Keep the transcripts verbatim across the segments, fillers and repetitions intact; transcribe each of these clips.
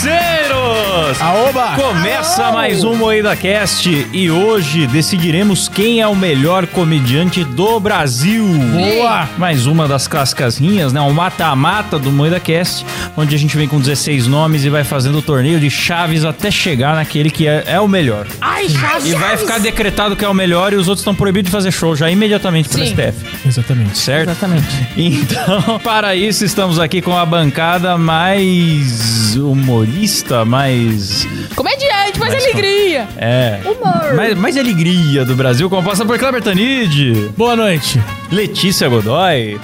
Parceiros! Aoba! Começa Aô! mais um Moída Cast e hoje decidiremos quem é o melhor comediante do Brasil. Boa! Mais uma das cascazinhas, né? Um mata-mata do Moída Cast, onde a gente vem com dezesseis nomes e vai fazendo o torneio de chaves até chegar naquele que é, é o melhor. Ai, chaves! E vai ficar decretado que é o melhor e os outros estão proibidos de fazer show já imediatamente pelo Sim. S T F. Exatamente. Certo? Exatamente. Então, para isso, estamos aqui com a bancada mais humorista, mais... Comediante, mais Mais alegria. É. Humor. Mais, mais alegria do Brasil, composta por Kleber Tanid, Boa noite. Letícia Godoy.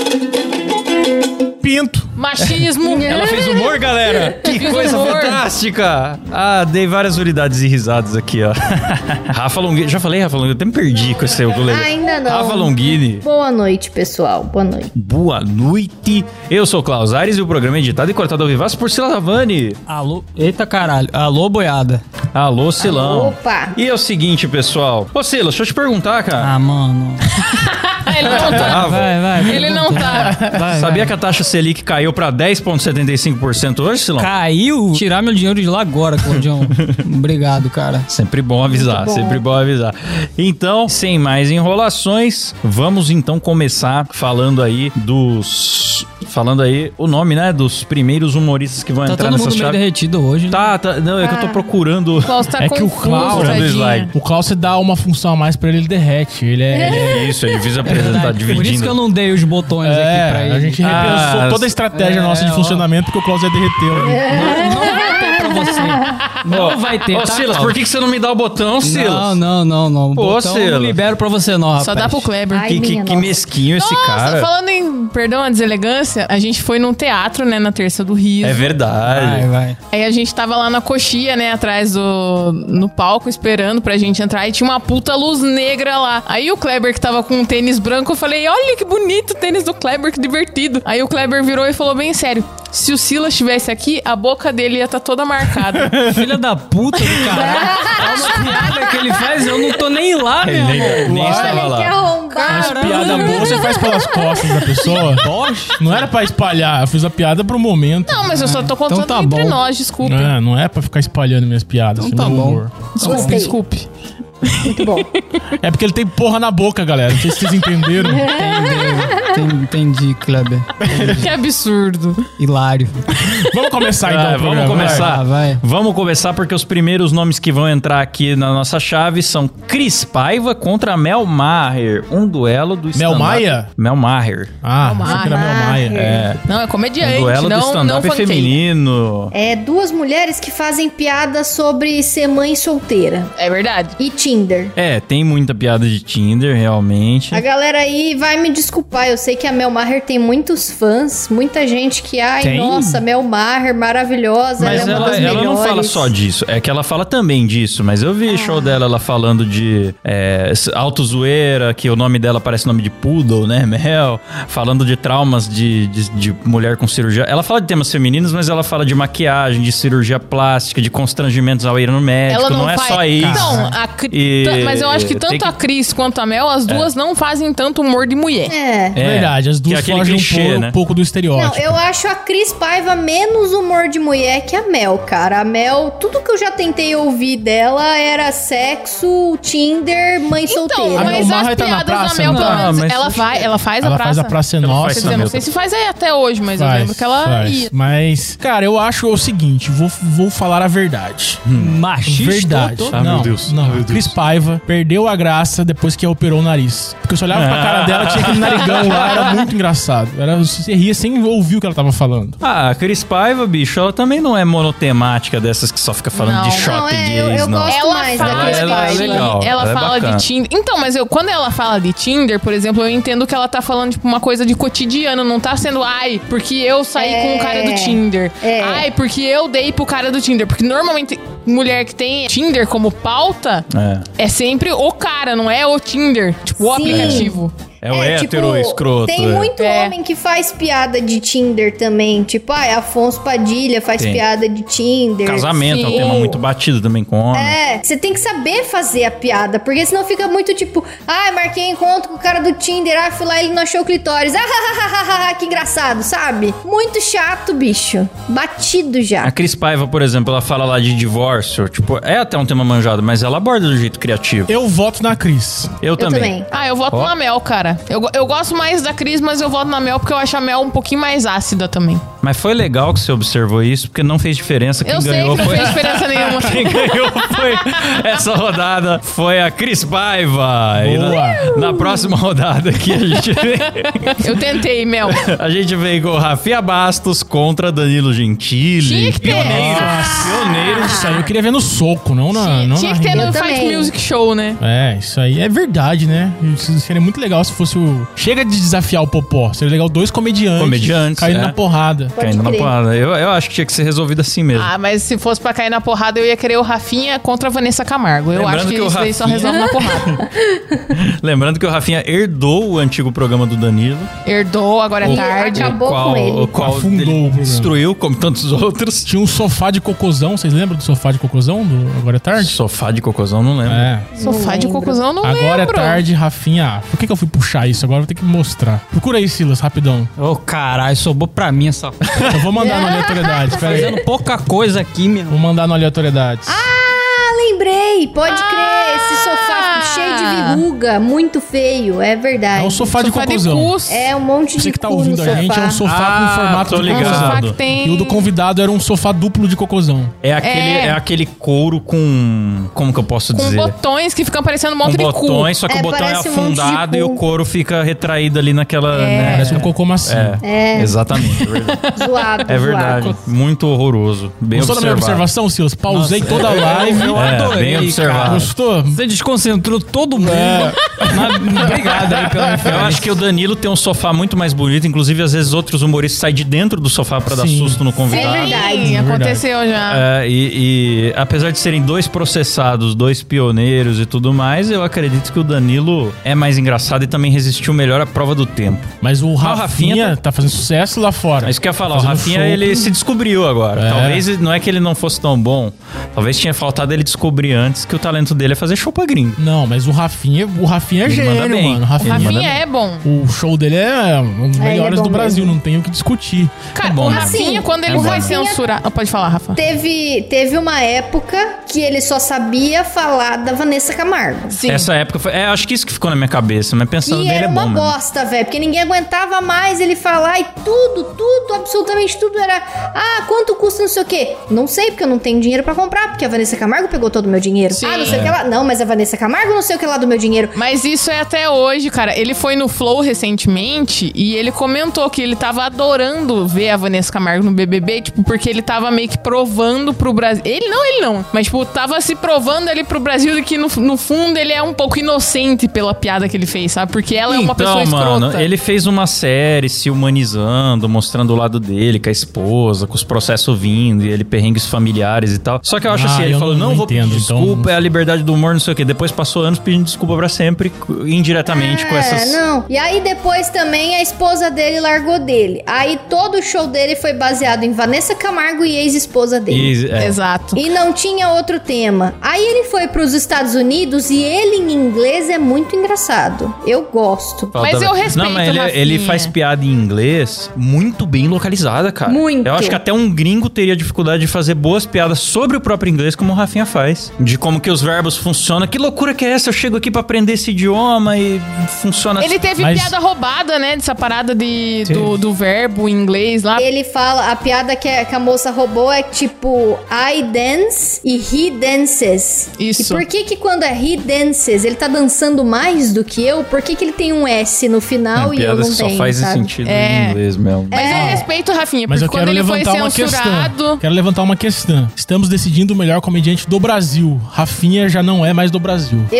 Pinto. Machismo. Ela fez humor, galera. Que Fiz coisa humor. fantástica. Ah, dei várias unidades e risadas aqui, ó. Rafa Longini. Já falei, Rafa Longini? Eu até me perdi com esse ukulele. Ainda não. Rafa Longini. Boa noite, pessoal. Boa noite. Boa noite. Eu sou o Klaus Aires e o programa é editado e cortado ao vivaço por Sila Lavani. Alô? Eita caralho. Alô, boiada. Alô, Silão. Opa. E é o seguinte, pessoal. Ô, Silas, deixa eu te perguntar, cara. Ah, mano. Ele não tá. Ah, Vai, vai. Ele não tá. Vai, Sabia vai. que a taxa Selic caiu pra dez vírgula setenta e cinco por cento hoje, Silão? Caiu? Tirar meu dinheiro de lá agora, Claudião. Obrigado, cara. Sempre bom avisar, Muito bom. sempre bom avisar. Então, sem mais enrolações, vamos então começar falando aí dos... Falando aí o nome, né, dos primeiros humoristas que vão Tá entrar todo nessa mundo meio chave. derretido hoje, né? Tá, tá, não, é que eu tô Ah. procurando... O Klaus tá É que o confuso, Klaus- Procurando o tadinho. slide. O Klaus, você dá uma função a mais pra ele, ele derrete. Ele é... ele é- Isso, ele fez apresentar, tá dividindo. Por isso que eu não dei os botões aqui pra É, ele. a gente repensou Ah, toda a estratégia é, nossa de ó. funcionamento porque o Klaus ia derreteu. né? Não vai ter pra você. Não vai ter, Ô, tá, Silas, Klaus? por que que você não me dá o botão, Silas? Não, não, não, não. Pô, Botão eu não Silas. libero pra você não, rapaz. Só dá pro Kleber. Ai, Que, que, minha que nossa. mesquinho esse Nossa, cara. falando em, perdão a deselegância, a gente foi num teatro, né, na Terça do Riso. É verdade. Vai, vai. Aí a gente tava lá na coxia, né, atrás do... no palco, esperando pra gente entrar, e tinha uma puta luz negra lá. Aí o Kleber, que tava com um tênis branco, eu falei, olha que bonito o tênis do Kleber, que divertido. Aí o Kleber virou e falou bem sério, se o Silas estivesse aqui, a boca dele ia estar toda marcada. Filha da puta do caralho. É uma piada que ele faz, eu não tô nem lá, Ele meu nem, irmão. nem estava Olha que lá. arrombado. Caramba. Piada boa você faz pelas costas da pessoa. Não era pra espalhar, eu fiz a piada pro momento. Não, mas eu só tô contando Então tá entre bom. nós, desculpe. Não, não é pra ficar espalhando minhas piadas. Então isso tá não é bom. humor. Desculpe, Gostei. desculpe. Muito bom. É porque ele tem porra na boca, galera. Não sei se vocês entenderam. Entendeu? Entendi, Kleber. Que absurdo. Hilário. Vamos começar então. Ah, o programa, vamos começar. Vai, vai. Vamos começar porque os primeiros nomes que vão entrar aqui na nossa chave são Cris Paiva contra Mel Maher. Um duelo do Mel stand-up. Maia? Mel Maher. Ah, Mel achei que era Mel Maia. Maia. É. Não, é comediante, Um duelo não, do não stand-up funkeiro. feminino. É duas mulheres que fazem piada sobre ser mãe solteira. É verdade. E Tinder. É, tem muita piada de Tinder, realmente. A galera aí vai me desculpar, eu sei que a Mel Maher tem muitos fãs, muita gente que, ai, Tem? nossa, Mel Maher, maravilhosa, Mas ela é uma ela, das ela melhores. não fala só disso, é que ela fala também disso, mas eu vi show dela, ela falando de é, autozoeira, que o nome dela parece nome de poodle, né, Mel, falando de traumas de, de, de mulher com cirurgia. Ela fala de temas femininos, mas ela fala de maquiagem, de cirurgia plástica, de constrangimentos ao ir no médico, Ela não, não, é faz... só isso. Então, a Cri- E- t- mas eu acho que tem tanto que- a Cris quanto a Mel, as duas não fazem tanto humor de mulher. É. É, Verdade, as que é duas aquele fogem um, clichê, pouco, né? um pouco do Não, estereótipo. eu acho a Cris Paiva menos humor de mulher que a Mel, cara. A Mel, tudo que eu já tentei ouvir dela era sexo, Tinder, mãe Então, solteira. A mas Mel as Maher tá na piadas da praça, Mel, então? pelo Ah, menos, mas ela, acho vai, ela faz a Ela praça. faz a praça Ela nossa. faz Quer dizer, não sei se faz aí até hoje, mas eu Faz, lembro que ela faz. ia. Mas, cara, eu acho o seguinte, vou, vou falar a verdade. Machista. Verdade. tô- Ah, não, meu Deus. não. Ah, meu a Cris Deus. Paiva perdeu a graça depois que operou o nariz. Porque você olhava pra cara dela, tinha aquele narigão lá, era muito engraçado. Era, você ria sem ouvir o que ela tava falando. Ah, a Cris Paiva, bicho, ela também não é monotemática dessas que só fica falando Não. de shopping Não, é, gays, eu- eu não. gosto Ela mais da fala, Cris ela é Paiva. legal. ela ela é fala bacana. de Tinder. Então, mas eu, quando ela fala de Tinder, por exemplo, eu entendo que ela tá falando, tipo, uma coisa de cotidiano. Não tá sendo, ai, porque eu saí É. com o cara do Tinder. É. Ai, porque eu dei pro cara do Tinder. Porque normalmente, mulher que tem Tinder como pauta É. é sempre o cara, não é o Tinder. Tipo, o Sim. aplicativo. É É o hétero escroto. Tem é. muito É. homem que faz piada de Tinder também. Tipo, ah, Afonso Padilha faz Tem. piada de Tinder. Casamento é um Sim. tema muito batido também com homem. É, você tem que saber fazer a piada, porque senão fica muito tipo, ah, marquei encontro com o cara do Tinder, ah, fui lá e ele não achou o clitóris. Ah, que engraçado, sabe? Muito chato, bicho. Batido já. A Cris Paiva, por exemplo, ela fala lá de divórcio. Tipo, é até um tema manjado, mas ela aborda do jeito criativo. Eu voto na Cris. Eu, Eu também. também. Ah, eu voto Ó. na Mel, cara. Eu, go- eu gosto mais da Cris, mas eu voto na Mel porque eu acho a Mel um pouquinho mais ácida também. Mas foi legal que você observou isso, porque não fez diferença. Quem eu sei ganhou que não foi... fez diferença nenhuma. Quem ganhou foi essa rodada foi a Cris Paiva. E Boa. na, na próxima rodada aqui a gente vem, Eu tentei, Mel. a gente vem com o Rafinha Bastos contra Danilo Gentili. Tinha que ter. Pioneiro. Nossa. Pioneiro. Isso aí eu queria ver no soco, não na. Tinha, não tinha na que ter rima. no Eu Fight também. Music Show, né? É, isso aí é verdade, né? Isso seria muito legal se fosse o. Chega de desafiar o Popó. Seria legal dois comediantes. Comediantes, Caindo é. na porrada. Pode Caindo na crer. porrada. Eu, eu acho que tinha que ser resolvido assim mesmo. Ah, mas se fosse pra cair na porrada, eu ia querer o Rafinha contra a Vanessa Camargo. Eu Lembrando acho que, que o isso daí só Rafinha- resolve na porrada. Lembrando que o Rafinha herdou o antigo programa do Danilo. Herdou, agora é E tarde. acabou qual, com ele. O qual Afundou ele o programa. destruiu, como tantos outros. Tinha um sofá de cocôzão. Vocês lembram do sofá de cocôzão do Agora é Tarde? Sofá de cocôzão, não lembro. É. Sofá Não de lembro. cocôzão, não Agora lembro. é tarde, Rafinha. Por que, que eu fui puxar isso? Agora eu vou ter que mostrar. Procura aí, Silas, rapidão. Ô, caralho, sobrou pra mim essa coisa. Eu vou mandar no aleatoriedade. Pera aí. Fazendo pouca coisa aqui, meu. Vou mandar no aleatoriedades. Ah, lembrei. Pode Ah! crer. Esse sofá cheio de verruga, muito feio. É verdade. É um sofá, de Sofá de cocôzão. cus. É um monte Você de que tá cu no ouvindo a gente, é um sofá Ah, com formato tô de ligado. Um sofá cocôzão. que tem... E o do convidado era um sofá duplo de cocôzão. É aquele, é. É. aquele couro com... Como que eu posso Com dizer? botões que ficam parecendo um Com monte de cu. botões, só que É, o botão é parece um monte de afundado cu. e o couro fica retraído ali naquela... né? Parece um cocô macio. É, É. exatamente. É verdade. Zoado, É verdade. zoado. Muito horroroso. Bem Gostou da minha observado. observação, Silas? Pausei toda a live. Eu É, adorei, bem observado. cara. Gostou? Você desconcentrou todo mundo. Na- Obrigado aí pela Eu referência. acho que o Danilo tem um sofá muito mais bonito. Inclusive, às vezes, outros humoristas saem de dentro do sofá pra dar Sim. susto no É convidado. verdade. Sim, aconteceu já. É, e, e apesar de serem dois processados, dois pioneiros e tudo mais, eu acredito que o Danilo é mais engraçado e também resistiu melhor à prova do tempo. Mas o Rafinha, Rafinha tá fazendo sucesso lá fora. É isso que eu ia falar, o Fazendo Rafinha, show. ele se descobriu agora. É. Talvez não é que ele não fosse tão bom, talvez tinha faltado ele descobrir antes que o talento dele é fazer show pra gringo. Não, mas o Rafinha, o Rafinha é Ele manda gênio, bem. mano. O O Rafinha, manda Rafinha bem. é bom. o show dele é um dos É, ele é melhores bom do Brasil, mesmo. não tem o que discutir. Cara, bom, o né? Rafinha, Assim, quando ele é foi bom. censurar... Ah, pode falar, Rafa. Teve, teve uma época que ele só sabia falar da Vanessa Camargo. Sim. Essa época foi. É, acho que isso que ficou na minha cabeça, mas pensando E nele era é uma bom, mano. bosta, velho, porque ninguém aguentava mais ele falar e tudo, tudo, absolutamente tudo era. Ah, quanto custa não sei o quê? Não sei, porque eu não tenho dinheiro pra comprar, porque a Vanessa Camargo pegou todo o meu dinheiro. Sim. Ah, não sei o que lá. Não, mas a Vanessa Camargo não sei o que lá do meu dinheiro. Mas isso é até hoje, cara. Ele foi no Flow recentemente e ele comentou que ele tava adorando ver a Vanessa Camargo no B B B, tipo, porque ele tava meio que provando pro Brasil. Ele não, ele não. Mas, tipo, tava se provando ali pro Brasil de que no, no fundo ele é um pouco inocente pela piada que ele fez, sabe? Porque ela é uma pessoa Então, mano, escrota. ele fez uma série se humanizando, mostrando o lado dele, com a esposa, com os processos vindo, e ele perrengues familiares e tal. Só que eu acho Ah, assim, ele eu falou, não- não, não vou entendo, pedir então- desculpa, é a liberdade do humor, não sei o quê. Depois passou anos pedindo desculpa pra sempre, indiretamente, com essas... É, não. E aí depois também a esposa dele largou dele. Aí todo o show dele foi baseado em Vanessa Camargo e ex-esposa dele. E, é, Exato. E não tinha outro tema. Aí ele foi pros Estados Unidos e ele em inglês é muito engraçado. Eu gosto. falta- Mas eu respeito Não, mas o ele, Rafinha. ele faz piada em inglês muito bem localizada, cara. Muito. Eu acho que até um gringo teria dificuldade de fazer boas piadas sobre o próprio inglês, como o Rafinha faz. De como que os verbos funcionam. Que loucura que é essa? Eu chego aqui pra aprender esse idioma e funciona... Ele teve Mas- piada roubada, né? Dessa parada de, do, do verbo em inglês lá. Ele fala, a piada que a, que a moça roubou é tipo I dance e he dances. Isso. E por que que quando é he dances, ele tá dançando mais do que eu? Por que que ele tem um S no final É, e eu piadas não que só tenho, faz sabe? sentido É. em inglês mesmo. Mas eu respeito o Rafinha, Mas porque eu quando quero ele foi levantar uma censurado... questão. Quero levantar uma questão. Estamos decidindo o melhor comediante do Brasil. Rafinha já não é mais do Brasil. Mas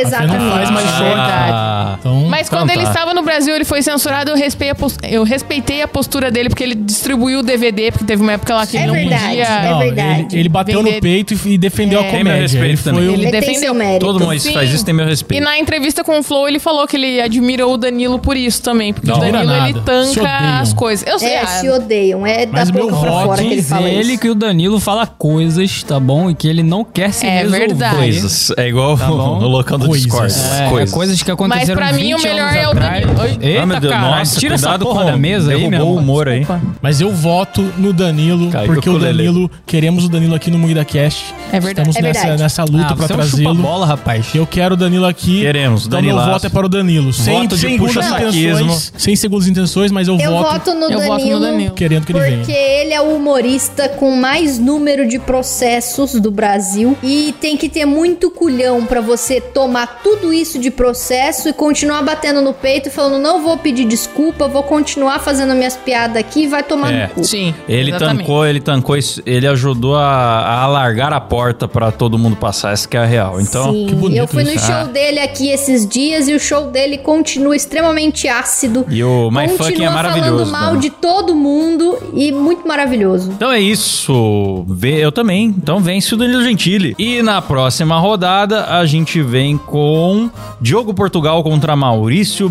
Exatamente. Não faz mais É show. verdade. Então, Mas Então quando tá. ele estava no Brasil, ele foi censurado, eu respeitei, a pos- eu respeitei a postura dele, porque ele distribuiu o D V D, porque teve uma época lá que É ele não verdade, podia... é não, verdade. Ele, ele bateu Vender- no peito e, e defendeu É. a Tem meu comédia. respeito Ele foi também. o- Ele Ele tem defendeu. seu mérito. Todo mundo Sim. faz isso, tem meu respeito. E na entrevista com o Flow, ele falou que ele admira o Danilo por isso também. Porque Não, o Danilo, nada. ele Se tanca odeiam. as coisas. Eu sei. É, ah, se odeiam. É da Mas o meu boca pra voto fora que ele Diz fala ele isso. que o Danilo fala coisas, tá bom? E que ele não quer se É resolver. verdade. Coisas. É igual bom. no local do Coisas. Discord. É, coisas. coisas que Mas aconteceram pra mim o vinte melhor anos é o atrás. Danilo. Oi? Eita, Ah, meu Deus, caralho, nossa, tira essa cuidado porra com da mesa aí, derrubou meu o irmão. humor aí. Desculpa. Mas eu voto no Danilo, Caiu porque com o o ukulele. Danilo, queremos o Danilo aqui no Moída Cast. É verdade. Estamos É nessa, verdade. nessa luta Ah, pra você é um trazê-lo. chupa-bola, rapaz. Eu quero o Danilo aqui. Queremos, Então meu Danilaço. voto é para o Danilo. Sem, Voto de sem segundas puxa-saquismo. intenções. Sem segundas intenções, mas eu, Eu voto, voto no Eu Danilo. voto no Danilo. querendo que ele venha. Porque ele é o humorista com mais número de processos do Brasil e tem que ter muito culhão pra você tomar tudo isso de processo e continuar batendo no peito e falando, não vou pedir desculpa, vou continuar fazendo minhas piadas aqui e vai tomar É. no cu. Sim. Ele exatamente. tancou, ele tancou isso, ele ajudou a, a alargar a porta pra todo mundo passar, essa que é a real. Então, Sim, que bonito eu fui no isso. show Ah. dele aqui esses dias e o show dele continua extremamente ácido. e o My Fucking é Continua maravilhoso. falando mal né? de todo mundo e muito maravilhoso. Então é isso. Vê- Eu também. Então vence o Danilo Gentili. E na próxima rodada a gente vem com Diogo Portugal contra Maurício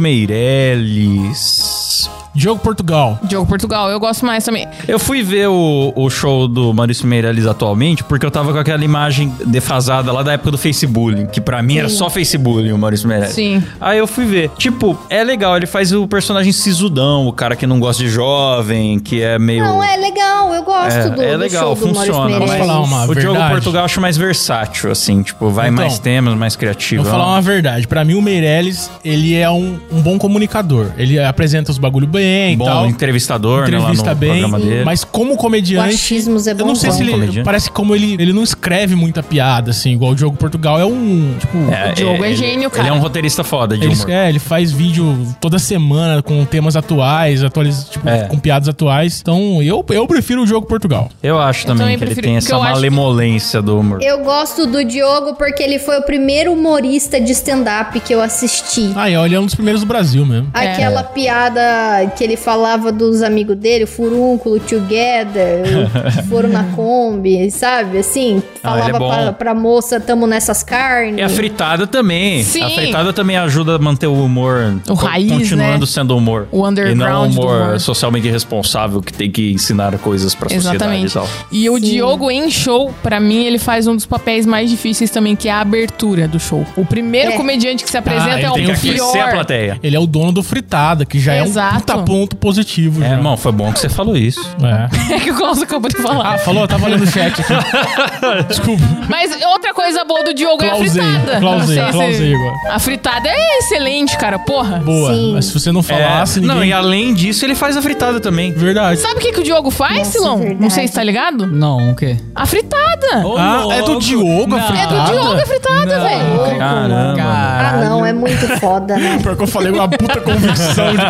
Meirelles. Diogo Portugal. Diogo Portugal, eu gosto mais também. Eu fui ver o, o show do Maurício Meirelles atualmente porque eu tava com aquela imagem defasada lá da época do Facebook, que pra mim era só Facebook o Maurício Meirelles. Sim. Aí eu fui ver. Tipo, é legal, ele faz o personagem sisudão, o cara que não gosta de jovem, que é meio... Não, é legal, eu gosto É, do, é do legal, show do Maurício funciona. Meirelles. Posso falar uma O Diogo verdade? Portugal eu acho mais versátil, assim, tipo, vai Então, mais temas, mais criativo. Vou falar uma verdade. Pra mim, o Meirelles, ele é um, um bom comunicador. Ele apresenta os bagulho bem e Bom tal. entrevistador, Entrevista né, lá no bem. programa dele. Mas como O comediante... achismos é Eu bom. não sei se ele... comediante. Parece que como ele, ele não escreve muita piada, assim, igual o Diogo Portugal. É um... Tipo... É, O Diogo é ele- gênio, cara. Ele é um roteirista foda de Ele, humor. é, ele faz vídeo toda semana com temas atuais, atualiz, tipo, É. com piadas atuais. Então, eu, eu prefiro o Diogo Portugal. Eu acho também, também que ele prefiro, tem porque essa eu acho que- malemolência do humor. Eu gosto do Diogo porque ele foi o primeiro humorista de stand-up que eu assisti. Ah, e ele é um dos primeiros do Brasil mesmo. Aquela piada que ele falava dos amigos dele, o furúnculo, together, o foram na Kombi, sabe? Assim, Ah, ele é falava bom. pra, pra moça, tamo nessas carnes. E a fritada também. Sim. A fritada também ajuda a manter o humor. O raiz, continuando né? sendo humor. O underground E não o do humor, humor. socialmente responsável que tem que ensinar coisas pra sociedade e Exatamente. tal. E o Sim. Diogo em show, pra mim, ele faz um dos papéis mais difíceis também, que é a abertura do show. O primeiro É. comediante que se Ah, apresenta ele é o tem Tem que que aquecer a pior. plateia. Ele é o dono do Fritada, que já é Exato. um puta ponto positivo. É, já. irmão, foi bom que você falou isso. É. É que o Klaus acabou de falar. Ah, falou? Tava lendo o chat aqui. Desculpa. Mas outra coisa boa do Diogo é a Clausei, fritada. clausei, Não sei se- clausei agora. A fritada é excelente, cara, porra. Boa. Sim. Mas se você não falasse, É, ninguém... Não, e além disso, ele faz a fritada também. Verdade. Sabe o que, que o Diogo faz, Nossa, Silão? verdade. Não sei se tá ligado. Não, o quê? A fritada. Ô, Ah, é do louco. Diogo a Não. fritada? É do Diogo a fritada, velho. Caramba. Ah, não, é muito foda, né? Pior que eu falei uma puta convicção de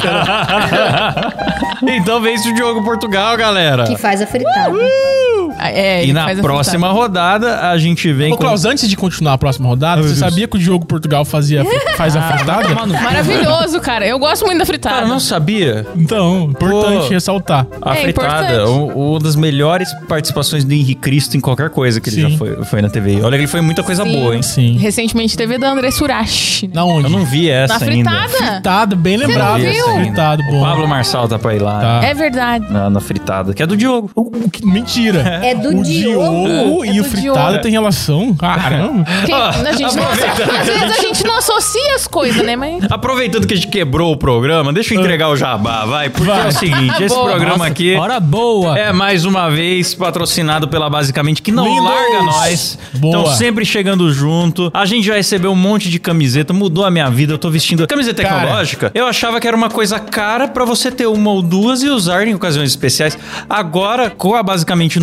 cara. Então vence o Diogo Portugal, galera. Que faz a fritada. É, E ele na faz a próxima rodada, a gente vem Ô, com... Klaus, antes de continuar a próxima rodada, você sabia que o Diogo Portugal fazia, faz a fritada? fritada. Maravilhoso, cara. Eu gosto muito da fritada. Cara, eu não sabia. Então, importante Pô. ressaltar. A É fritada, importante. um- uma das melhores participações do Henrique Cristo em qualquer coisa que ele Sim. já foi, foi na T V. Olha que ele foi muita coisa Sim. boa, hein? Sim. Recentemente teve da André Surashi. Né? Na onde? Eu não vi essa Na ainda. fritada. Fritada, bem lembrado. não viu? Fritado, O bom. Pablo Marçal tá pra ir lá Tá. É verdade. na, na fritada, que é do Diogo. O- o que- mentira. É do o Diogo. e É o do fritada Diogo. tem relação? Caramba. Porque Ah, a gente não associa, às vezes a gente não associa as coisas, né? Mas. Aproveitando que a gente quebrou o programa, deixa eu entregar o jabá, vai. Porque Vai. é o seguinte, esse Boa. programa Nossa, aqui hora boa. é mais uma vez patrocinado pela Basicamente, que não Lindos. larga nós. Boa. Estão sempre chegando junto. A gente já recebeu um monte de camiseta, mudou a minha vida. Eu tô vestindo camiseta Cara. tecnológica. Eu achava que era uma coisa cara pra você ter uma ou duas e usar em ocasiões especiais. Agora, com a Basicamente no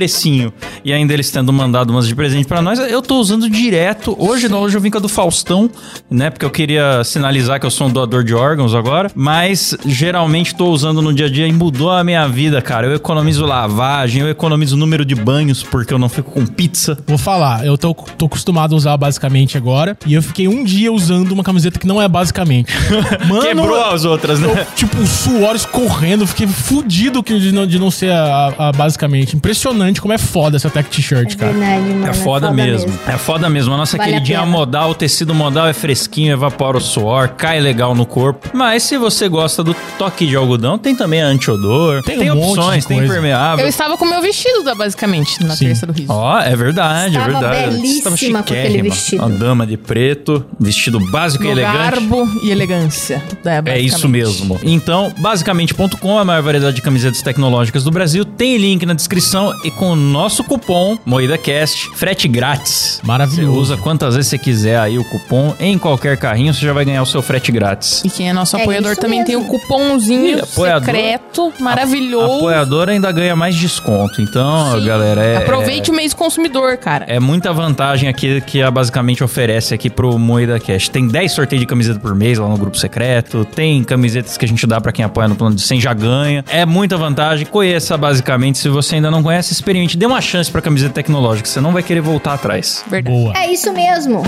precinho e ainda eles tendo mandado umas de presente pra nós, eu tô usando direto. Hoje não, hoje eu vim com a do Faustão, né? Porque eu queria sinalizar que eu sou um doador de órgãos agora, mas geralmente tô usando no dia a dia e mudou a minha vida, cara. Eu economizo lavagem, eu economizo número de banhos porque eu não fico com pizza. Vou falar, eu tô, tô acostumado a usar basicamente agora, e eu fiquei um dia usando uma camiseta que não é basicamente. Mano, Quebrou as outras, né? eu, tipo, suor escorrendo, fiquei fudido que de não, de não ser a, a basicamente. Impressionante como é foda essa tech t-shirt, cara. Verdade, mano, É foda, mesmo. É foda mesmo. A nossa Vale a queridinha pena. modal, o tecido modal é fresquinho, evapora o suor, cai legal no corpo. Mas se você gosta do toque de algodão, tem também a anti-odor. Tem Tem, um monte opções, de tem coisa. impermeável. Eu estava com o meu vestido da Basicamente na Sim. terça do riso. Ó, é verdade, Estava é verdade. belíssima Estava com aquele chiquérrima. vestido. Uma dama de preto, vestido básico e No elegante. garbo e elegância. Da É Basicamente. isso mesmo. Então, basicamente ponto com, a maior variedade de camisetas tecnológicas do Brasil. Tem link na descrição e com o nosso cupom MoídaCast, frete grátis. Maravilhoso. Você usa quantas vezes você quiser aí o cupom em qualquer carrinho, você já vai ganhar o seu frete grátis. E quem é nosso É apoiador isso também mesmo. tem o cupomzinho E apoiador- secreto, maravilhoso. Apoiador ainda ganha mais desconto. Então, Sim. galera, é... Aproveite o mês consumidor, cara. É muita vantagem aqui que a basicamente oferece aqui pro MoídaCast. Tem dez sorteios de camiseta por mês lá no grupo secreto. Tem camisetas que a gente dá pra quem apoia no plano de cem, já ganha. É muita vantagem. Conheça basicamente. Se você ainda não conhece, experimente. Dê uma chance pra camiseta tecnológica. Você não vai querer voltar atrás. Verdade. Boa. É isso mesmo.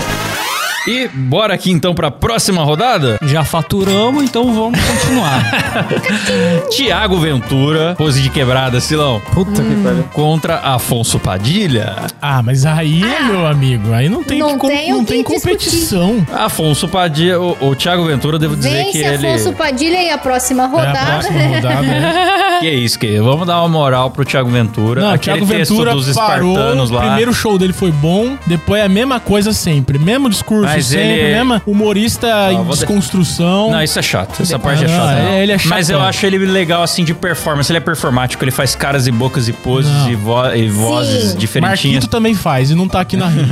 E bora aqui então pra próxima rodada? Já faturamos, então vamos continuar. Tiago Ventura, pose de quebrada, Silão. Puta que pariu. Contra Afonso Padilha. Ah, mas aí, meu amigo, aí não tem, Não que com- tem o não que tem discutir. competição. Afonso Padilha, o, o Tiago Ventura, devo dizer que Vence ele... Afonso Padilha e a próxima É a rodada. próxima rodada, né? Que isso, que vamos dar uma moral pro Thiago Ventura. Não, o Aquele Thiago texto Ventura dos parou, espartanos o lá. primeiro show dele foi bom, depois é a mesma coisa sempre. Mesmo discurso Mas sempre, ele- mesma humorista em vou de- desconstrução. Não, isso é chato. Essa parte é Não, chata. é- ele é Mas eu chatão. acho ele legal, assim, de performance. Ele é performático. Ele faz caras e bocas e poses Não. e, vo- e vozes Sim. diferentinhas. Marquito também faz e não tá aqui na rima.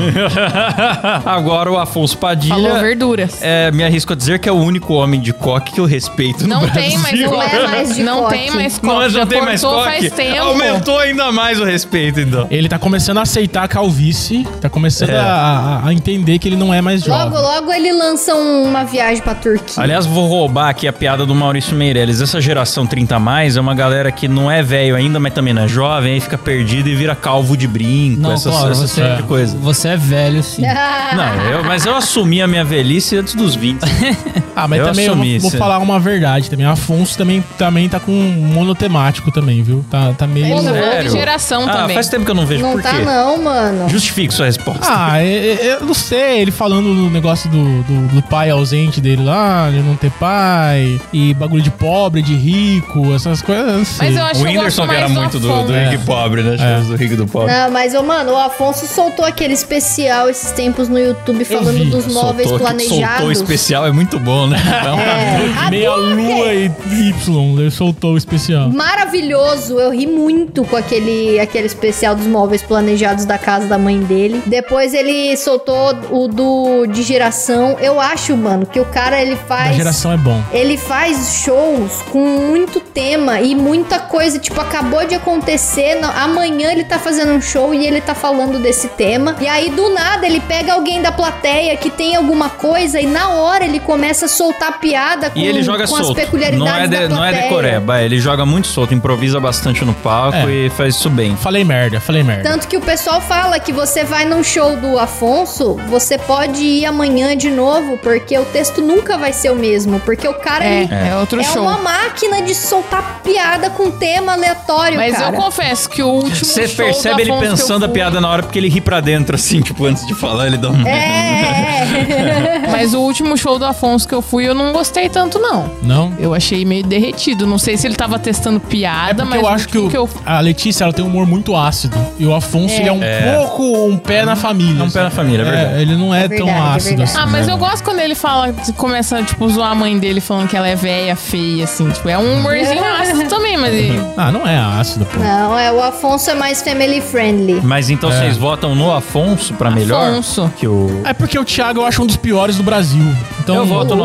Agora o Afonso Padilha... Falou verduras. É, me arrisco a dizer que é o único homem de coque que eu respeito no Não Brasil. tem mais Não é mais de Não coque. tem mais coque. Não, Já não tem mais cortou coque. faz tempo. Aumentou ainda mais o respeito, então. Ele tá começando a aceitar a calvície, tá começando É. a, a- a entender que ele não é mais jovem. Logo, logo ele lança um- uma viagem pra Turquia. Aliás, vou roubar aqui a piada do Maurício Meirelles. Essa geração trinta a mais é uma galera que não é velho ainda, mas também não é jovem, aí fica perdido e vira calvo de brinco, Não, essas, claro, essas você, tipo de coisa. você é velho, sim. Não, eu, mas eu assumi a minha velhice antes dos vinte. Ah, mas Eu também eu assumi, vou, vou sim. falar uma verdade também. Afonso também, também tá com um monotemático também, viu? Tá, tá meio... Ele tá falando Sério? de geração Ah, também. faz tempo que eu não vejo. Não Por tá quê? não, mano. Justifique sua resposta. Ah, é- é- eu não sei, ele falando do negócio do, do, do pai ausente dele lá, de não ter pai, e bagulho de pobre, de rico, essas coisas, eu não sei. Mas eu acho O que eu Whindersson gosto que era mais muito do, Afonso. do rico e pobre, né? É. Do rico e do pobre. Não, mas, ô, mano, o Afonso soltou aquele especial esses tempos no YouTube falando vi. dos móveis Soltou, planejados. soltou o especial, é muito bom, né? É. Meia lua e Y, ele soltou o especial. Maravilhoso, eu ri muito com aquele, aquele especial dos móveis planejados da casa da mãe dele. Depois ele soltou o do de geração. Eu acho, mano, que o cara ele A faz geração é bom. ele faz shows com muito tema e muita coisa, tipo, acabou de acontecer, não- amanhã ele tá fazendo um show e ele tá falando desse tema. E aí do nada ele pega alguém da plateia que tem alguma coisa e na hora ele começa a soltar piada com, E ele joga com solto. as peculiaridades Não é, de, da não é plateia. decoreba, ele joga muito solto, improvisa bastante no palco É. e faz isso bem. Falei merda, falei merda. Tanto que o pessoal fala que você vai num show do Afonso, você pode ir amanhã de novo, porque o texto nunca vai ser o mesmo. Porque o cara, É, ele é outro é show. uma máquina de soltar piada com tema aleatório, Mas cara. eu confesso que o último Você show percebe do ele Afonso que eu pensando a fui- piada na hora porque ele ri pra dentro, assim, tipo, antes de falar, ele dá um. É, é. Mas o último show do Afonso que eu fui, eu não gostei tanto, não. Não? Eu achei meio derretido. Não sei se ele tava testando É piada, porque mas eu o acho que, último o- eu a Letícia ela tem um humor muito ácido. E o Afonso ele é um É. pouco um pé na família. É um pé na família, é verdade. ele não é, É tão verdade, é ácido verdade. assim. Ah, mas né? eu gosto quando ele fala, começa, tipo, zoar a mãe dele falando que ela é velha, feia, assim. Tipo, é um humorzinho ácido também, mas ele... Ah, não é ácido, pô. Não, é, o Afonso é mais family friendly. Mas então É. vocês votam no Afonso pra melhor? Afonso. Que o... É porque o Thiago eu acho um dos piores do Brasil. Então, Eu voto no Uh,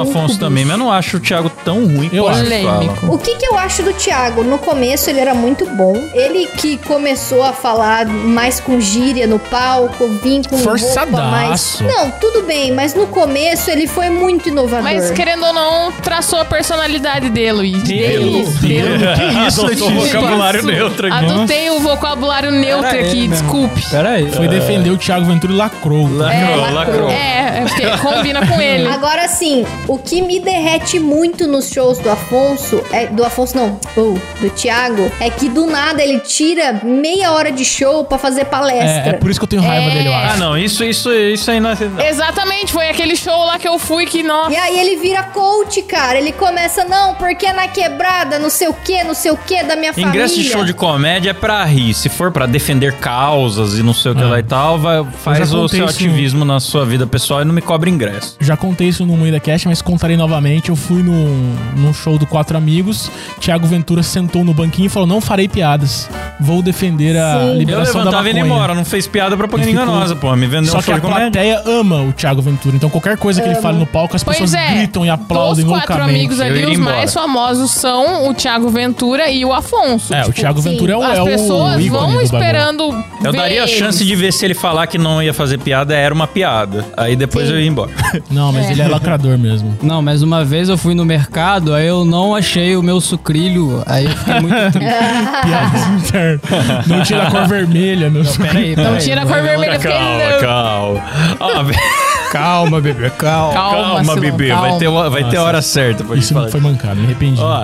Afonso bicho. também, mas eu não acho o Thiago tão ruim Eu quanto acho. ele fala. Polêmico. O que que eu acho do Thiago? No começo ele era muito bom. Ele que começou a falar mais com gíria no palco, vir com roupa mais... Forçadaço. Não, tudo bem, mas no começo ele foi muito inovador. Mas, querendo ou não, traçou a personalidade dele, Luiz. Dele. Dele. Que isso, Adotou o Letícia? vocabulário Isso. neutro aqui. Adotei o vocabulário neutro Pera aí, aqui, meu desculpe. Pera aí. Foi defender o Thiago Ventura e lacrou. Lacrou, É, lacrou. É, é porque combina com ele. Agora sim, o que me derrete muito nos shows do Afonso, é, do Afonso não, oh, do Thiago, é que do nada ele tira meia hora de show pra fazer palestra. É, é por isso que eu tenho raiva É. dele, eu Ah, acho. não, isso, isso, isso aí não é... Exatamente, foi aquele show lá que eu fui que, nossa. E aí ele vira coach, cara. Ele começa, não, porque na quebrada, não sei o que, não sei o que, da minha família. Ingresso de show de comédia é pra rir. Se for pra defender causas e não sei o que Ah. lá e tal, vai, faz já o contei seu isso. ativismo na sua vida pessoal e não me cobra ingresso. Já contei isso no Moída Cast, mas contarei novamente. Eu fui num, num show do Quatro Amigos. Thiago Ventura sentou no banquinho e falou: não farei piadas. Vou defender a Sim. Eu liberação da levantava e maconha. ia embora, não fez piada pra E propaganda ficou- enganosa, pô. Me vendeu Só um que show a de comédia. plateia ama o Thiago Ventura. Então qualquer coisa que ele fale no palco, as Pois pessoas é, gritam e aplaudem dos quatro loucamente. amigos Eu ali, iria os embora. mais famosos são o Thiago Ventura e o Afonso. É, o Tipo, Thiago sim, Ventura é o, As é o pessoas ícone vão do bagulho. esperando Eu ver daria a eles. chance de ver se ele falar que não ia fazer piada, era uma piada. Aí depois Sim. eu ia embora. Não, mas É. ele é lacrador mesmo. Não, mas uma vez eu fui no mercado, aí eu não achei o meu sucrilho, aí eu fiquei muito triste. Piadas internas. Não tira a cor vermelha. Meu Peraí, Não tira a cor vermelha, eu fiquei Calma, louco. calma. Ó, ve- Calma, bebê, calma. Calma, calma, Silão, bebê. calma. Vai ter, uma- vai ter Nossa. hora certa pra gente Isso falar. foi mancado, me arrependi. Ó,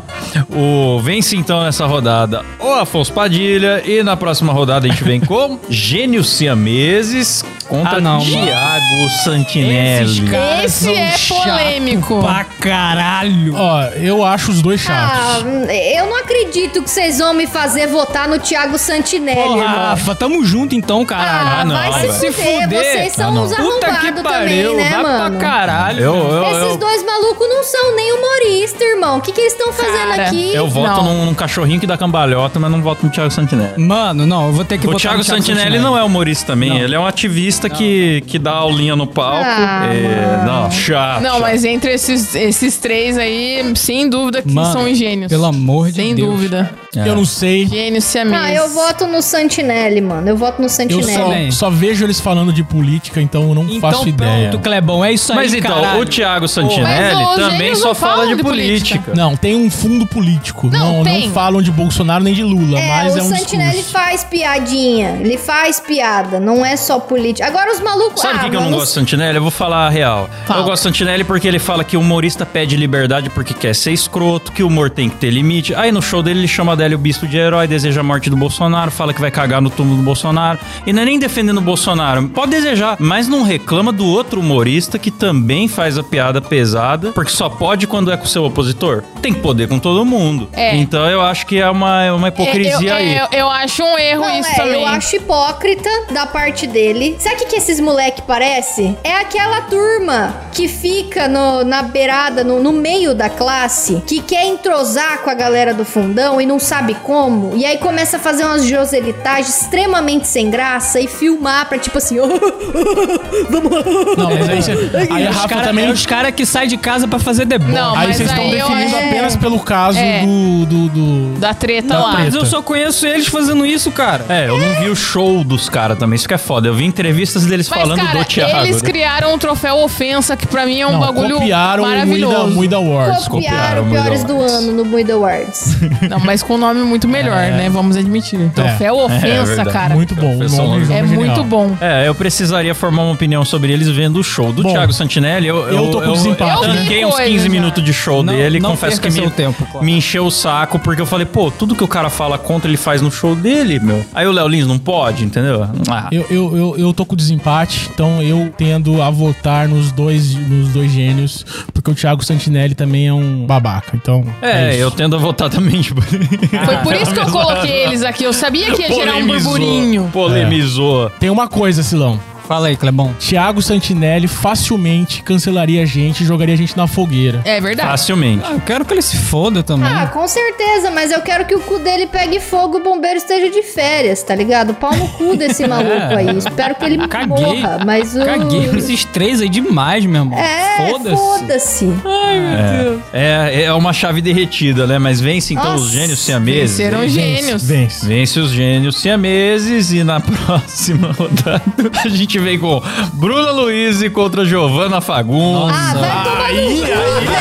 o vence então nessa rodada o Afonso Padilha e na próxima rodada a gente vem com Gênios Siameses contra Ah, não, mano. Thiago Santinelli. Esses caras Esse são é chato polêmico. Pra caralho. Ó, eu acho os dois chatos. Ah, eu não acredito que vocês vão me fazer votar no Thiago Santinelli, Porra, irmão. Rafa, tamo junto então, caralho. Ah, Ah, não, vai velho. se Se fuder. fuder. Vocês são Ah, não. uns Puta que arrombados pariu, também, né, vai mano? pra caralho. Eu, eu, Esses eu, dois malucos não são nem humoristas, irmão. O que, que eles estão fazendo Cara, aqui? eu voto Não. num, num cachorrinho que dá cambalhota, mas não voto no Thiago Santinelli. Mano, não, eu vou ter que O votar Thiago no Santinelli não é humorista também, Não. ele é um ativista que, que dá aulinha no palco. Ah, É, não, chato. Não, chato. mas entre esses, esses três aí, sem dúvida que Mano, são gênios. pelo amor de Sem Deus. dúvida. É. Eu não sei. Gênios siameses. Ah, eu voto no Santinelli, mano. Eu voto no Eu Santinelli. só, Também. só vejo eles falando de política, então eu não Então faço ideia. pronto, Clebão, é isso aí, Mas então, caralho. o Thiago Mas Santinelli os também gênios só não fala falam de de política. política. Não, tem um fundo político. Não, Não, não, tem. falam de Bolsonaro nem de Lula, É, mas o é um Santinelli discurso. faz piadinha. Ele faz piada. Não é só política. Agora os malucos... Sabe o ah, que, que eu não mano, gosto do Santinelli? Eu vou falar a real. Fala. Eu gosto do Santinelli porque ele fala que o humorista pede liberdade porque quer ser escroto, que o humor tem que ter limite. Aí no show dele ele chama a Adélio Bispo de herói, deseja a morte do Bolsonaro, fala que vai cagar no túmulo do Bolsonaro. E não é nem defendendo o Bolsonaro. Pode desejar, mas não reclama do outro humorista que também faz a piada pesada, porque só pode quando é com o seu opositor. Tem que poder com todo mundo. É. Então eu acho que é uma, é uma hipocrisia eu, aí. Eu, eu acho um erro Não, isso é, também. eu acho hipócrita da parte dele. Sabe o que, que esses moleque parece? É aquela turma que fica no- na beirada, no, no meio da classe, que quer entrosar com a galera do fundão e não sabe como. E aí começa a fazer umas joselitagens extremamente sem graça e filmar pra tipo assim, vamos lá. Não, mas aí, você, aí a Os Rafa cara, também. é os caras que saem de casa pra fazer deboche. Não, Aí mas vocês estão aí eu definindo acho- apenas pelo caso É. do, do, do- Da treta Da lá. treta. Mas eu só conheço eles fazendo isso, cara. É, eu não vi o show dos caras também, isso que é foda. Eu vi entrevistas deles Mas, falando cara, do Thiago. eles né? criaram um troféu ofensa, que pra mim é um Não, bagulho copiaram o Muida, maravilhoso. Muida Awards. Copiaram copiaram piores o do Awards. ano no Muida Awards. Não, mas com um nome muito melhor, né? Vamos admitir. Troféu ofensa, verdade. cara. Muito bom. O Professor nome, Lopes. o É nome muito genial. bom. É, eu precisaria formar uma opinião sobre eles vendo o show. Do Bom, Thiago Santinelli, eu, eu tô com desempate, eu né? fiquei uns Coisa quinze já. minutos de show Não- dele. não Confesso que perca me, seu tempo, claro. me encheu o saco, porque eu falei, pô, tudo que o cara fala contra, ele faz no show dele, meu. Aí o Léo Lins não pode, entendeu? Ah, Eu, eu, eu, eu tô com desempate, então eu tendo a votar nos dois, nos dois gênios, porque o Thiago Santinelli também é um babaca. Então. é, isso. eu tendo a votar também, tipo. Foi por isso que eu coloquei eles aqui. Eu sabia que ia gerar um Polemizou, burburinho. Polemizou. Tem uma coisa, Silão. Fala aí, Clebão. Thiago Santinelli facilmente cancelaria a gente e jogaria a gente na fogueira. É verdade. Facilmente. Ah, eu quero que ele se foda também. Ah, com certeza, mas eu quero que o cu dele pegue fogo e o bombeiro esteja de férias, tá ligado? Pau no cu desse maluco aí. Espero que ele Caguei. morra, mas o... Caguei com esses três aí demais, meu irmão. É, Foda-se. foda-se. Ai, meu Deus. É, é uma chave derretida, né? Mas vence então Nossa, os gênios siameses. Venceram os gênios. Vence. Vence os gênios siameses e na próxima rodada a gente vem com Bruna Luiz contra Giovanna Fagundes. Ah, vai tomar no cu,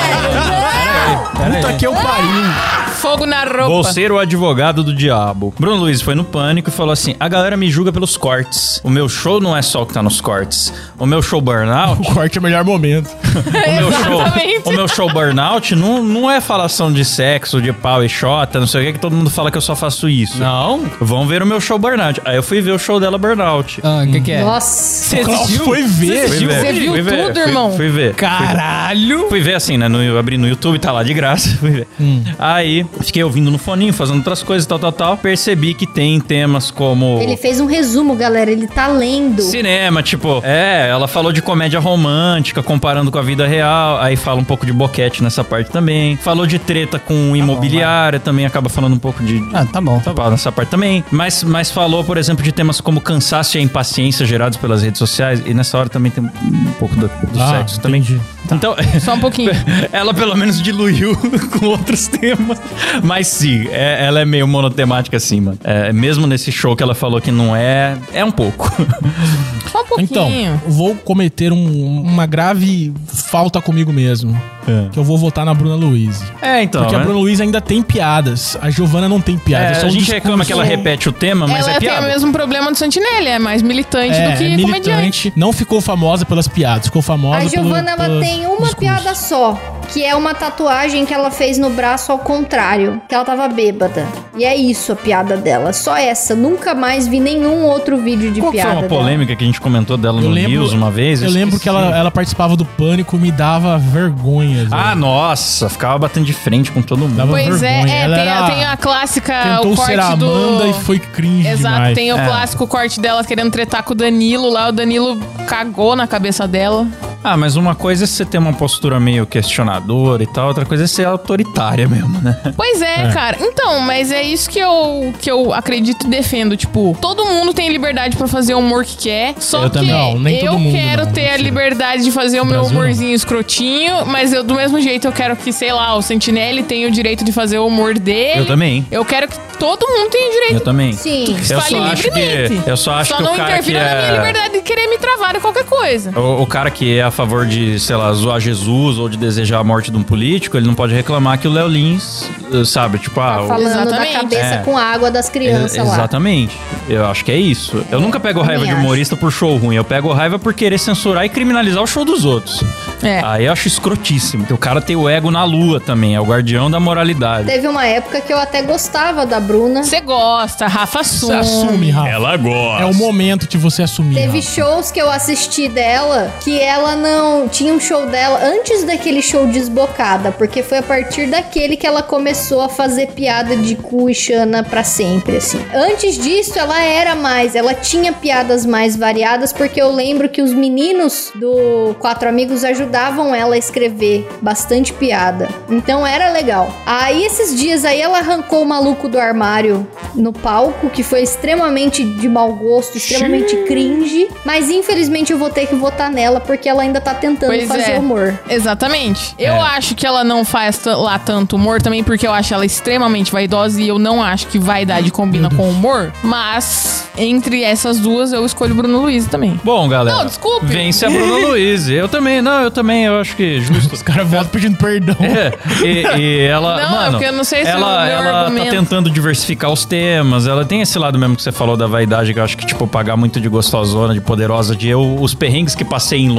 velho. Puta que eu pariu. Fogo na roupa. Vou ser o advogado do diabo. Bruno Luiz foi no Pânico e falou assim: a galera me julga pelos cortes. O meu show não é só o que tá nos cortes. O meu show burnout... O corte é o melhor momento. o, meu show, Exatamente. o meu show burnout não, não é falação de sexo, de pau e xota, não sei o que, que todo mundo fala que eu só faço isso. Não? Vão ver o meu show burnout. Aí eu fui ver o show dela burnout. Ah, o que que é? Nossa. O Klaus foi ver. Fui ver, Você viu fui ver, tudo, fui- irmão? Fui ver. Caralho! Fui ver assim, né? No, eu abri no YouTube, tá lá de graça. Fui ver. Aí, fiquei ouvindo no foninho, fazendo outras coisas, tal, tal, tal. Percebi que tem temas como... Ele fez um resumo, galera. Ele tá lendo. Cinema, tipo, é, ela falou de comédia romântica, comparando com a vida real, aí fala um pouco de boquete nessa parte também. Falou de treta com imobiliária, também acaba falando um pouco de... Ah, tá bom. Tá bom, nessa parte também. Mas, mas falou, por exemplo, de temas como cansaço e a impaciência gerados pelas redes sociais, e nessa hora também tem um pouco do, do Ah, sexo também. entendi. Então, Só um pouquinho. ela pelo menos diluiu com outros temas. Mas sim, é- ela é meio monotemática assim, mano. É, mesmo nesse show que ela falou que não é, é um pouco. Só um pouquinho. Então, vou cometer um- uma grave falta comigo mesmo. Que eu vou votar na Bruna Luiz. É, então. Porque a né? Bruna Luiz ainda tem piadas. A Giovanna não tem É, piadas. É, só a um gente discurso. reclama que ela repete o tema, mas Ela é tem o piada. mesmo problema do Santinelli, é mais militante É, do que é comediante. militante. Não ficou famosa pelas piadas. Ficou famosa A pelo Giovanna, ela pelo tem uma discurso. piada só, que é uma tatuagem que ela fez no braço ao contrário, que ela tava bêbada. E é isso a piada dela, só essa. Nunca mais vi nenhum outro vídeo de Qual que foi piada uma dela. polêmica que a gente comentou dela Eu no lembro- News uma vez? Eu lembro esqueci. que ela, ela participava do Pânico, me dava vergonha. Ah, velho. nossa, ficava batendo de frente com todo mundo. Dava Pois é, vergonha. é Ela tem, a- era- tem a clássica, Tentou o ser corte a Amanda do... e foi cringe Exato, demais. tem o É. clássico corte dela querendo tretar com o Danilo lá, o Danilo cagou na cabeça dela. Ah, mas uma coisa é você ter uma postura meio questionadora e tal, outra coisa é ser autoritária mesmo, né? Pois é, É. cara. Então, mas é isso que eu, que eu acredito e defendo. Tipo, todo mundo tem liberdade pra fazer o humor que quer. Só Eu que também. Não, nem eu todo mundo, quero não, ter a mentira. liberdade de fazer o meu Brasil, não. humorzinho escrotinho, mas eu, do mesmo jeito, eu quero que, sei lá, o Sentinelli tenha o direito de fazer o humor dele. Eu também. Eu quero que todo mundo tenha o direito Eu também. Sim. que Eu fale só acho livremente. que- eu só acho só que o não cara interfira que na minha é- liberdade de querer me travar em qualquer coisa. O, o cara que é a favor de, sei lá, zoar Jesus ou de desejar a morte de um político, ele não pode reclamar que o Léo Lins, eh, sabe, tipo, ah... Tá o- falando Exatamente. da cabeça É. com a água das crianças Ex- lá. Exatamente. Eu acho que é isso. Eu nunca pego raiva de também humorista por show ruim. Eu pego raiva por querer censurar e criminalizar o show dos outros. É. Aí eu acho escrotíssimo. O cara tem o ego na lua também. É o guardião da moralidade. Teve uma época que eu até gostava da Bruna. Você gosta, Rafa Você assume. assume, Rafa. Ela gosta. É o momento de você assumir. Teve Rafa. shows que eu assisti dela que ela não... Tinha um show dela antes daquele show Desbocada, porque foi a partir daquele que ela começou a fazer piada de cu e Xana pra sempre, assim. Antes disso, ela era mais... Ela tinha piadas mais variadas, porque eu lembro que os meninos do Quatro Amigos ajudavam ela a escrever bastante piada. Então era legal. Aí, esses dias aí, ela arrancou o maluco do armário no palco, que foi extremamente de mau gosto, extremamente cringe. Mas, infelizmente, eu vou ter que votar nela, porque ela ainda tá tentando Pois fazer é. humor. Exatamente. É. Eu acho que ela não faz t- lá tanto humor também, porque eu acho ela extremamente vaidosa e eu não acho que vaidade combina com humor. Mas, entre essas duas, eu escolho Bruno Luiz também. Bom, galera. Não, desculpe. Vence a Bruna Luiz. Eu também. Não, eu também. Eu acho que justo. Os caras voltam pedindo perdão. É, e, e ela, Não, é mano, porque eu não sei se ela, é o meu ela tá argumento. tentando diversificar os temas, ela tem esse lado mesmo que você falou da vaidade, que eu acho que, tipo, pagar muito de gostosona, de poderosa, de eu, os perrengues que passei em Londres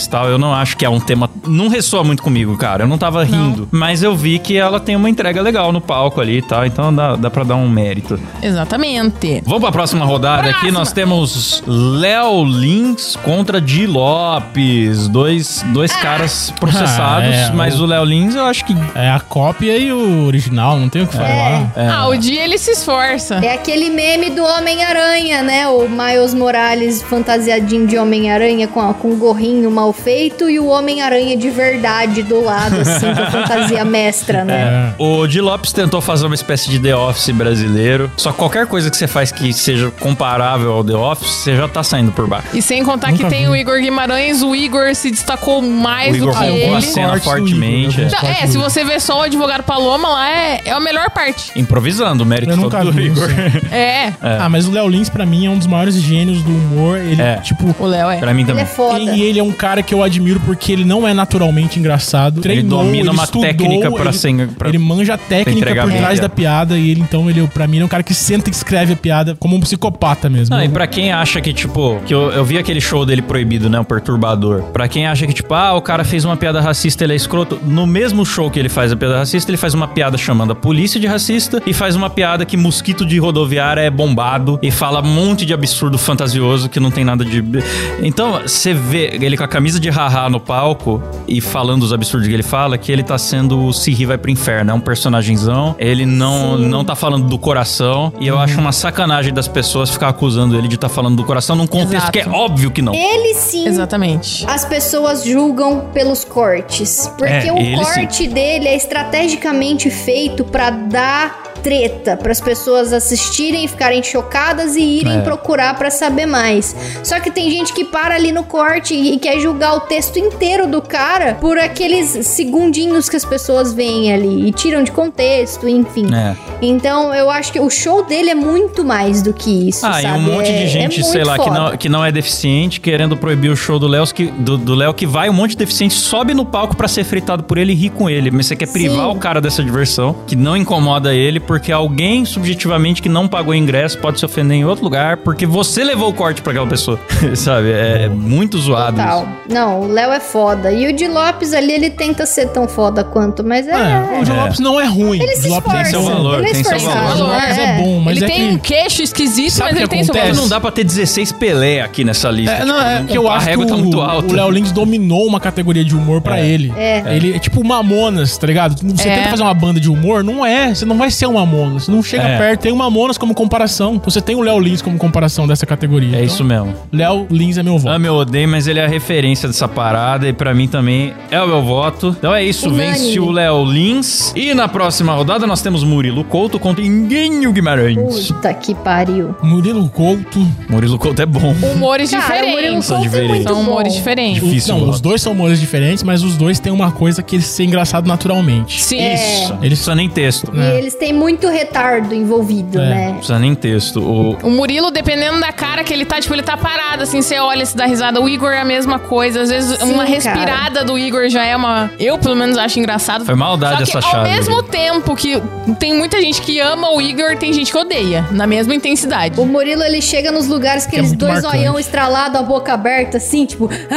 e tal. Eu não acho que é um tema... Não ressoa muito comigo, cara. Eu não tava rindo. Não. Mas eu vi que ela tem uma entrega legal no palco ali e tal. Então dá, dá pra dar um mérito. Exatamente. Vamos pra próxima rodada próxima. Aqui. Nós temos Léo Lins contra Di Lopes. Dois, dois ah. caras processados. Ah, é, mas o, o Léo Lins eu acho que... É a cópia e o original. Não tem o que falar. É. É. Ah, o Di ele se esforça. É aquele meme do Homem-Aranha, né? O Miles Morales fantasiadinho de Homem-Aranha com, com um gorrinho mal feito e o Homem-Aranha de verdade do lado, assim, com a fantasia mestra, né? É. O Di Lopes tentou fazer uma espécie de The Office brasileiro. Só que qualquer coisa que você faz que seja comparável ao The Office, você já tá saindo por baixo. E sem contar Nunca que tem vi. o Igor Guimarães, o Igor se destacou mais o Igor do que ele. a cena fortemente. Igor, é, é se você ver só o Advogado Paloma lá, é, é a melhor parte. Improvisando, o mérito Eu todo do vi, Igor. É. é. Ah, mas o Léo Lins, pra mim, é um dos maiores gênios do humor. Ele, é. tipo... O Léo é. Pra mim também. Ele é foda. E ele é um cara que eu admiro porque ele não é naturalmente engraçado. Treinou, ele domina ele uma estudou, técnica pra ele, ser... Pra ele manja a técnica por trás da piada. E ele, então, ele, pra mim, é um cara que senta e escreve a piada como um psicopata mesmo. Não, e pra quem acha que, tipo... Que eu, eu vi aquele show dele proibido, né? O Perturbador. Pra quem acha que, tipo... Ah, o cara fez uma piada racista, ele é escroto. No mesmo show que ele faz a piada racista, ele faz uma piada chamando a polícia de racista e faz uma piada que mosquito de rodoviária é bombado e fala um monte de absurdo fantasioso que não tem nada de... Então, você vê ele com a camisa de haha no palco e falando os absurdos que ele fala, que ele tá sendo o Se Ri Vai Pro Inferno. É um personagemzão. Ele não, não tá falando do coração e eu uhum. acho uma sacanagem das pessoas ficar acusando ele de tá falando do coração num contexto Exato. que é óbvio que não. Ele sim. Exatamente. As pessoas julgam pelos cortes. Porque é, o corte sim. dele é estrategicamente feito pra dar treta, para as pessoas assistirem e ficarem chocadas e irem é. procurar pra saber mais. Só que tem gente que para ali no corte e quer julgar o texto inteiro do cara por aqueles segundinhos que as pessoas veem ali e tiram de contexto, enfim. É. Então eu acho que o show dele é muito mais do que isso, ah, sabe? Ah, e um monte é, de gente, é sei lá, que não, foda. que não é deficiente, querendo proibir o show do Léo, que, do, do Léo, que vai, um monte de deficiente sobe no palco pra ser fritado por ele e rir com ele. Mas você quer privar Sim. o cara dessa diversão, que não incomoda ele, porque alguém, subjetivamente, que não pagou ingresso pode se ofender em outro lugar, porque você levou o corte pra aquela pessoa. Sabe? É muito zoado Total. isso. Não, o Léo é foda. E o Di Lopes ali, ele tenta ser tão foda quanto, mas é... é o Di Lopes é. não é ruim. Ele se Lopes esforça. Tem seu valor, ele é tem seu valor. O Lopes é bom, mas ele é tem que... um queixo esquisito, Sabe mas ele tem seu valor. Não dá pra ter dezesseis Pelé aqui nessa lista. É, tipo, não, é que eu a acho régua que tá o, muito alta. o Léo Lins dominou uma categoria de humor pra É. ele. É. Ele é tipo Mamonas, tá ligado? Você É. tenta fazer uma banda de humor, não é. Você não vai ser um Mamonas. Você não chega É. perto. Tem o Mamonas como comparação. Você tem o Léo Lins como comparação dessa categoria. É Então, isso mesmo. Léo Lins é meu voto. Amo, eu odeio, mas ele é a referência dessa parada e pra mim também é o meu voto. Então é isso, Unânime. vence o Léo Lins. E na próxima rodada nós temos Murilo Couto contra Enguinho Guimarães. Puta que pariu. Murilo Couto. Murilo Couto é bom. Humores Cara, o Murilo diferentes. São Couto é diferentes. muito São humores bom. diferentes. Difícil, Não, voto. os dois são humores diferentes, mas os dois têm uma coisa que eles ser engraçado naturalmente. Sim. Isso. Eles- Ele precisa nem texto. E eles têm muito retardo envolvido, É. né? Não precisa nem texto. O... O Murilo, dependendo da cara que ele tá, tipo, ele tá parado, assim, você olha, se dá risada. O Igor é a mesma coisa. Às vezes, Sim, uma cara. respirada do Igor já é uma... Eu, pelo menos, acho engraçado. Foi maldade Só que, essa ao chave. mesmo tempo que tem muita gente que ama o Igor, tem gente que odeia. Na mesma intensidade. O Murilo, ele chega nos lugares que Que é eles muito dois marcante. zoião estralado, a boca aberta, assim, tipo... Você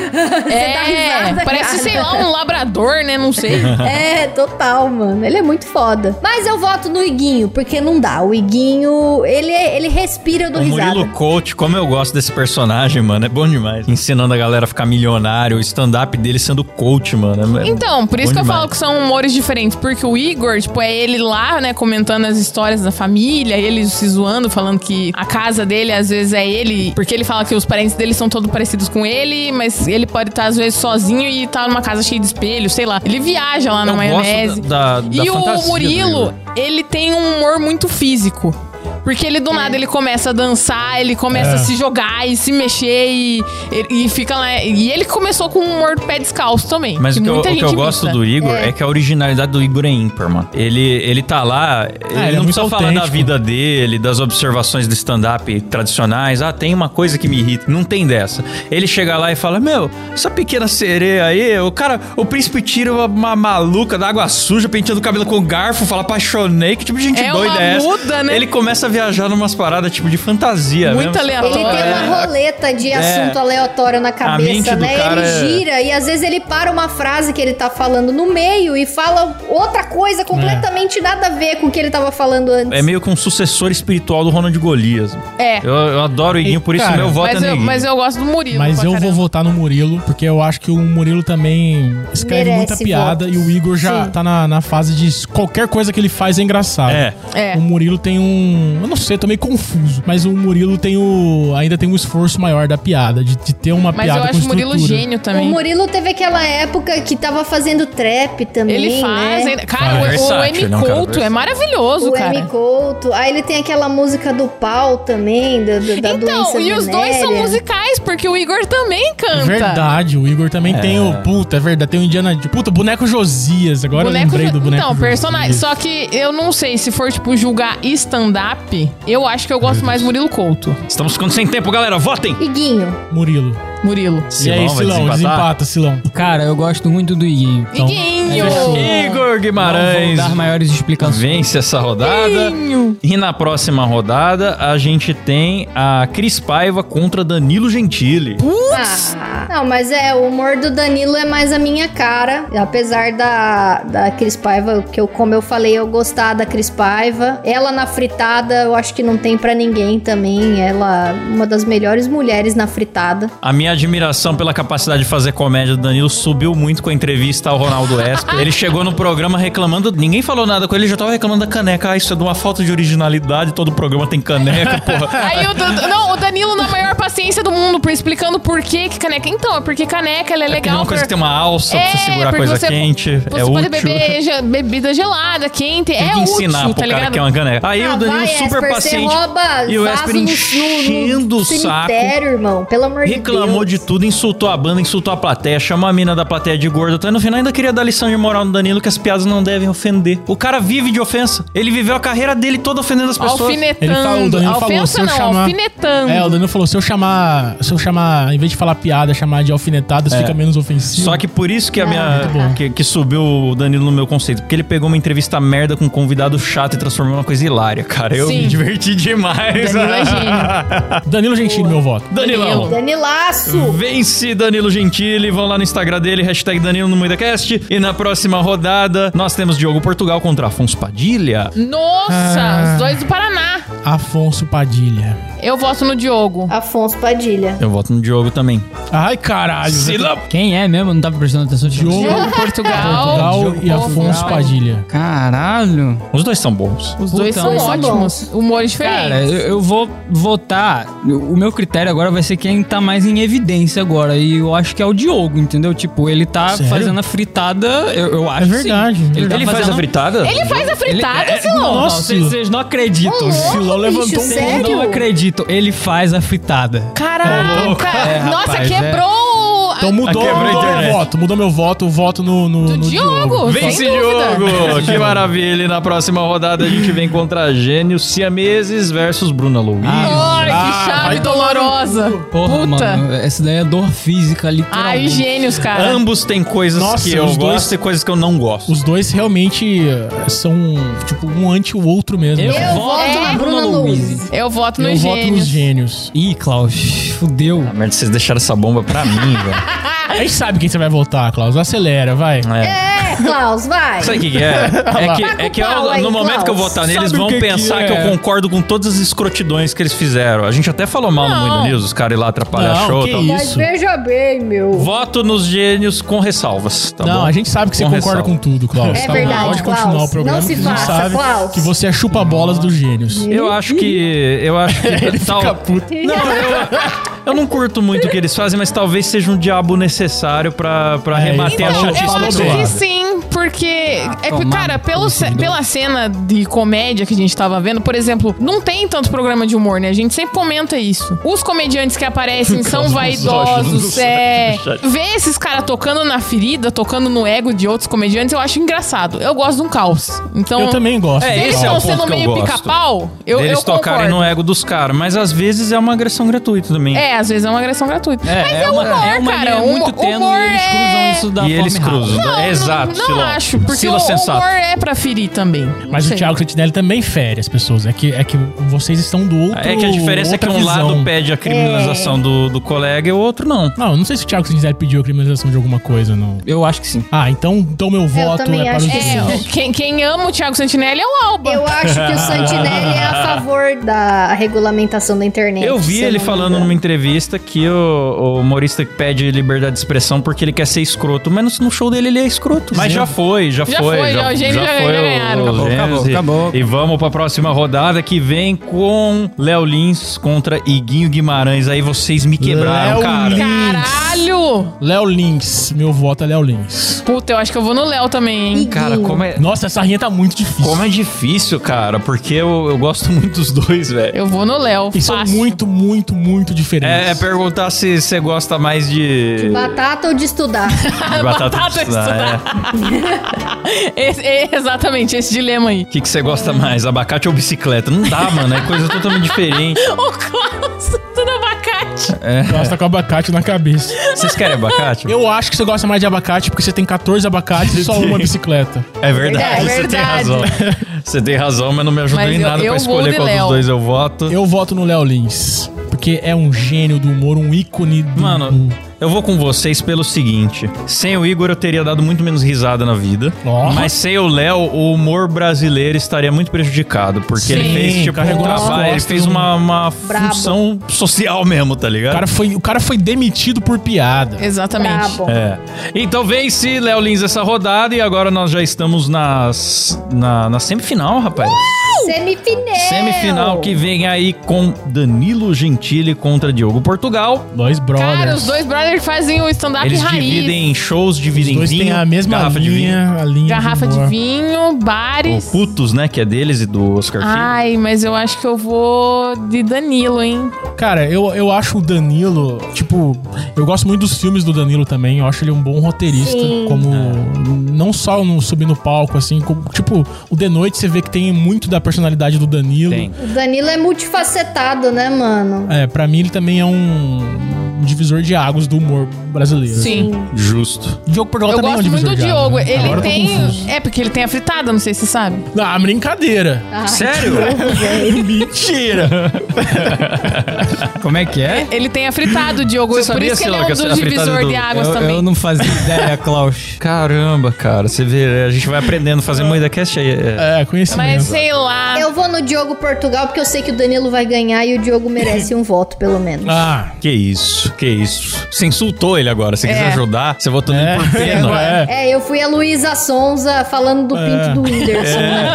dá É, risada, parece, cara. sei lá, um labrador, né? Não sei. É, total, mano. Ele é muito foda. Mas eu voto no Iguinho, porque não dá. O Iguinho, ele, ele respira do O risada. Murilo Couto, como eu gosto desse personagem, mano, é bom demais. Ensinando a galera a ficar milionário, o stand-up dele sendo coach, mano. É Então, por isso bom que eu demais. falo que são humores diferentes. Porque o Igor, tipo, é ele lá, né, comentando as histórias da família, ele se zoando, falando que a casa dele, às vezes, é ele. Porque ele fala que os parentes dele são todos parecidos com ele, mas ele pode estar, às vezes, sozinho e tá numa casa cheia de espelhos, sei lá. Ele viaja lá na Eu maionese. gosto da, da, da E fantasia o do Murilo, Igor. ele tem um humor muito físico. Porque ele, do nada, ele começa a dançar, ele começa É. a se jogar e se mexer e, e, e fica lá. E ele começou com um humor pé descalço também. Mas o que, eu, muita o que gente eu gosto imita. do Igor é. É. que a originalidade do Igor é ímpar, mano. Ele, ele tá lá, ele, ele é não muito precisa falar da autêntico. vida dele, das observações do stand-up tradicionais. Ah, tem uma coisa que me irrita. Não tem dessa. Ele chega lá e fala, meu, essa pequena sereia aí, o cara, o príncipe tira uma, uma maluca da água suja, penteando o cabelo com garfo, fala, apaixonei, que tipo de gente É doida uma é essa? muda, né? Ele começa a viajar numas paradas tipo de fantasia Muito mesmo. aleatório. Ele tem É. uma roleta de assunto aleatório na mente cabeça, do né? cara Ele é- gira e às vezes ele para uma frase que ele tá falando no meio e fala outra coisa completamente nada a ver com o que ele tava falando antes. É meio que um sucessor espiritual do Ronald Golias. É. Eu, eu adoro o Iguinho, por isso Cara, meu voto Mas é no eu, Iguinho. mas eu gosto do Murilo. Mas pra eu caramba. vou votar no Murilo, porque eu acho que o Murilo também escreve Merece muita piada votos. e o Igor já Sim. tá na, na fase de qualquer coisa que ele faz é engraçado. É. É. O Murilo tem um... Eu não sei, tô meio confuso. Mas o Murilo tem o... ainda tem um esforço maior da piada, de, de ter uma Mas piada eu com acho o Murilo estrutura. gênio O também. Murilo teve aquela época que tava fazendo trap também, Ele faz. né? ainda- Cara, Faz. o, o Versátil, M ele é um cara Couto é versátil. maravilhoso, O cara. M. Couto. Aí ele tem aquela música do pau também, do, do- da Então, doença e os dois são venérea. musicais, porque o Igor também canta. Verdade, o Igor também tem o... Puta, é verdade, tem o Indiana... Puta, boneco Josias. Agora eu lembrei do boneco Então, personagem. Josias. Só que eu não sei, se for, tipo, julgar stand-up, eu acho que eu gosto mais do Murilo Couto. Estamos ficando sem tempo, galera. Votem! Iguinho. Murilo. Murilo. E aí, vai Silão, desempatar? desempata, Silão. Cara, eu gosto muito do Iguinho. Então, Iguinho! fechou. Igor Não vou Guimarães dar maiores explicações. vence essa rodada. Iguinho. E na próxima rodada, a gente tem a Cris Paiva contra Danilo Gentili. Ah, não, mas é, o humor do Danilo é mais a minha cara. Apesar da, da Cris Paiva, que eu, como eu falei, eu gostar da Cris Paiva. Ela na fritada, eu acho que não tem pra ninguém também. Ela, uma das melhores mulheres na fritada. A minha admiração pela capacidade de fazer comédia do Danilo subiu muito com a entrevista ao Ronaldo Esper. Ele chegou no programa reclamando, ninguém falou nada com ele, ele já tava reclamando da caneca. Ah, isso é de uma falta de originalidade, todo programa tem caneca, porra. Aí o, Dan- não, o Danilo na maior paciência do mundo, por explicando por que que caneca. Então, é porque caneca ela é É porque legal. uma coisa pra- que tem uma alça pra você segurar porque coisa você- quente, Você é pode útil. beber ge- bebida gelada, quente. Tem é que ensinar útil, pro tá cara ligado? que é uma caneca. Aí Ah, o Danilo vai, super Esper, paciente. Você rouba E o vaso Esper no- enchendo no, no o saco. cemitério, irmão. Pelo amor de Deus. Reclamou de tudo, insultou a banda, insultou a plateia, chamou a mina da plateia de gorda. Até no final ainda queria dar lição de moral no Danilo que as piadas não devem ofender. O cara vive de ofensa. Ele viveu a carreira dele toda ofendendo as pessoas. Alfinetando. Ele falou, o Danilo falou, Ofensa se eu não, chamar- alfinetando. É, o Danilo falou, se eu chamar... Se eu chamar, em vez de falar piada, chamar de alfinetadas, fica menos ofensivo. Só que por isso que a muito minha. bom. Que, que subiu o Danilo no meu conceito. Porque ele pegou uma entrevista merda com um convidado chato e transformou em uma coisa hilária, cara. Eu Sim. me diverti demais. Danilo é gênio. Danilo Gentili, meu voto. Danilão. Danilaço. Vence Danilo Gentili, vão lá no Instagram dele, hashtag Danilo no MuidaCast. E na próxima rodada, nós temos Diogo Portugal contra Afonso Padilha. Nossa, Ah. os dois do Paraná. Afonso Padilha. Eu voto no Diogo. Afonso Padilha. Eu voto no Diogo também. Ai, caralho. Silão. Quem é mesmo? Não tava prestando atenção. Diogo, Diogo Portugal. Portugal Diogo e Afonso Portugal. Padilha. Caralho. Os dois são bons. Os dois Puta, são são ótimos. Humores diferentes. Cara, eu, eu vou votar. O meu critério agora vai ser quem tá mais em evidência agora. E eu acho que é o Diogo, entendeu? Tipo, ele tá Sério? fazendo a fritada. Eu, eu acho É verdade, sim. é Ele, tá Ele faz fazendo- a fritada? Ele faz a fritada, Ele- é- Silão. Não, não, Nossa. vocês vocês não acreditam. Ô, louco, Silão levantou bicho, um Vocês sério? não acreditam. Ele faz a fritada. Caraca! É, Nossa, rapaz, quebrou! a- Então mudou, quebrou a mudou meu internet. voto. Mudou meu voto. O voto no, no, Do no Diogo. Vence Sem dúvida. Diogo! Que maravilha! E na próxima rodada a gente vem contra Gênios Siameses versus Bruna Louise. Ai, Ah, que chave vai tomar no dolorosa. Porra, Puta. mano. Essa daí é dor física, Ai, literalmente. gênios, cara. Ambos têm coisas Nossa, que eu os dois- gosto e coisas que eu não gosto. Os dois realmente eh, são, tipo, um anti o outro mesmo. Eu Eu voto voto na na Bruna Bruna Louise. Louise. Eu voto Eu nos voto nos gênios. gênios. Ih, Klaus, fudeu. Ah, merda, vocês deixaram essa bomba pra mim, velho. A gente sabe quem você vai votar, Klaus. Acelera, vai. É. É, Klaus, vai. Sabe o que, que é? É que, é que eu- Tá com pau aí, no momento que eu Klaus. votar neles, Sabe vão o que que pensar que, é? eu concordo com todas as escrotidões que eles fizeram. A gente até falou mal no Não. Mundo News, os caras ir lá atrapalhar Não, show. que tal. isso. Mas veja bem, meu. Voto nos gênios com ressalvas, tá não, bom? a gente sabe que você Com concorda ressalva. com tudo, Klaus. É Tá bom, verdade, Pode Klaus. continuar o programa, Não se que a gente faça, sabe Klaus. que você é chupa-bolas dos gênios. Eu acho que. Eu acho que. Ele tal- fica puto. Não, eu, eu não curto muito o que eles fazem, mas talvez seja um diabo necessário pra, pra É, rebater ele a falou- chatice Eu falou do acho do outro. que lado. sim, porque é que, tomar cara, no pelo, cu, ce- esse pela cena de comédia que a gente tava vendo, por exemplo, não tem tanto programa de humor, né? A gente sempre comenta isso. Os comediantes que aparecem são vaidosos, é. Ver esses caras tocando na ferida, tocando no ego de outros comediantes, eu acho engraçado. Eu gosto de um caos. Então, Eu também gosto. É, se eles esse é o estão ponto sendo que eu meio gosto. pica-pau, eu, eu Eles tocarem concordo. no ego dos caras, mas às vezes é uma agressão gratuita também. É, às vezes é uma agressão gratuita. É, Mas é, é uma, humor, é uma cara. linha Humor- muito tênue humor e eles cruzam é- isso da E eles forma errada. cruzam. Não, É exato, não, não Silão. acho, porque Sila o sensato. humor é pra ferir também. Mas Não o sei. Thiago Santinelli também fere as pessoas. É que, é que vocês estão do outro. É que a diferença é que outra um visão. lado pede a criminalização do, do colega e o outro não. Não, eu não sei se o Thiago Santinelli pediu a criminalização de alguma coisa, não. Eu acho que sim. Ah, então, então meu voto também é para acho os que É, dois. o- quem, quem ama o Thiago Santinelli é o Alba. Eu acho que o Santinelli é a favor da regulamentação da internet. Eu vi se ele não me falando engano. numa entrevista que o, o humorista pede liberdade de expressão porque ele quer ser escroto, mas no show dele ele é escroto. Mas já foi, já, Já foi. foi, já- os gêmeos já- foi já o- ganharam. os Acabou, gêmeos acabou, e, acabou. E vamos pra próxima rodada que vem com Léo Lins contra Iguinho Guimarães. Aí vocês me quebraram, Léo cara. Lins. Caralho! Léo Lins. Meu voto é Léo Lins. Puta, eu acho que eu vou no Léo também, hein? Cara, como é, Nossa, essa rinha tá muito difícil. como é difícil, cara, porque eu, eu gosto muito dos dois, velho. Eu vou no Léo. E são fácil. muito, muito, muito diferentes. É, é perguntar se você gosta mais de... Batata ou de estudar? de batata, Batata estudar, é. Esse- é exatamente, esse dilema aí. O que, que você gosta mais, abacate ou bicicleta? Não dá, mano, é coisa totalmente diferente. O Klaus, tudo abacate. É. Gosta com abacate na cabeça. Vocês querem abacate? Eu acho que você gosta mais de abacate porque você tem catorze abacates e só uma bicicleta. É verdade, É você tem verdade. razão. Você tem razão, mas não me ajudou Mas em eu- nada eu pra vou escolher de qual dos Léo. dois eu voto. Eu voto no Léo Lins. Porque é um gênio do humor, um ícone do... Mano, eu vou com vocês pelo seguinte. Sem o Igor eu teria dado muito menos risada na vida. Ó. Mas sem o Léo, o humor brasileiro estaria muito prejudicado. Porque Sim, ele fez, tipo, um carregou nas trabalho, ele costas fez um- uma, uma Brabo. função social mesmo, tá O ligado? cara, foi, o cara foi demitido por piada. Exatamente. Brabo. É. Então vence Léo Lins essa rodada e agora nós já estamos nas, na, na semifinal, rapaz. Semifinal. Semifinal que vem aí com Danilo Gentili contra Diogo Portugal. Dois brothers. Cara, os dois brothers fazem o stand-up Eles raiz. dividem shows, Os dividem dois vinho, têm a mesma garrafa de vinho. linha, a linha Garrafa de humor. vinho, O bares. Putos, né, que é deles e do Oscar Filho. Ai, mas eu acho que eu vou de Danilo, hein? Cara, eu, eu acho o Danilo, tipo, eu gosto muito dos filmes do Danilo também, eu acho ele um bom roteirista, Sim. como não só no subir no palco, assim, como, tipo, o The Noite você vê que tem muito da personalidade do Danilo. Tem. O Danilo é multifacetado, né, mano? É, pra mim ele também é um, um divisor de águas do humor brasileiro. Sim. Justo. Diogo Portugal Eu também é um gosto muito divisor do de Diogo. águas, né? Ele Agora eu tô tem. confuso. É, porque ele tem a fritada, não sei se você sabe. Ah, brincadeira. Ai, Sério? Mentira. Como é que é? Ele tem a fritada, o Diogo. Você Por sabia, isso que ele é Sila, um que a dos fritada divisor do- de águas Eu, também. eu não fazia ideia, Klaus. Caramba, cara. Você vê, a gente vai aprendendo a fazer moeda cast aí. É. É, conhecimento. Mas sei lá. Eu vou no Diogo Portugal porque eu sei que o Danilo vai ganhar e o Diogo merece um voto, pelo menos. Ah, Que isso, que isso. Você insultou ele agora. Se É. quiser ajudar, você votou É. nele por pena. É. É, eu fui a Luísa Sonza falando do É. pinto do Whindersson, né?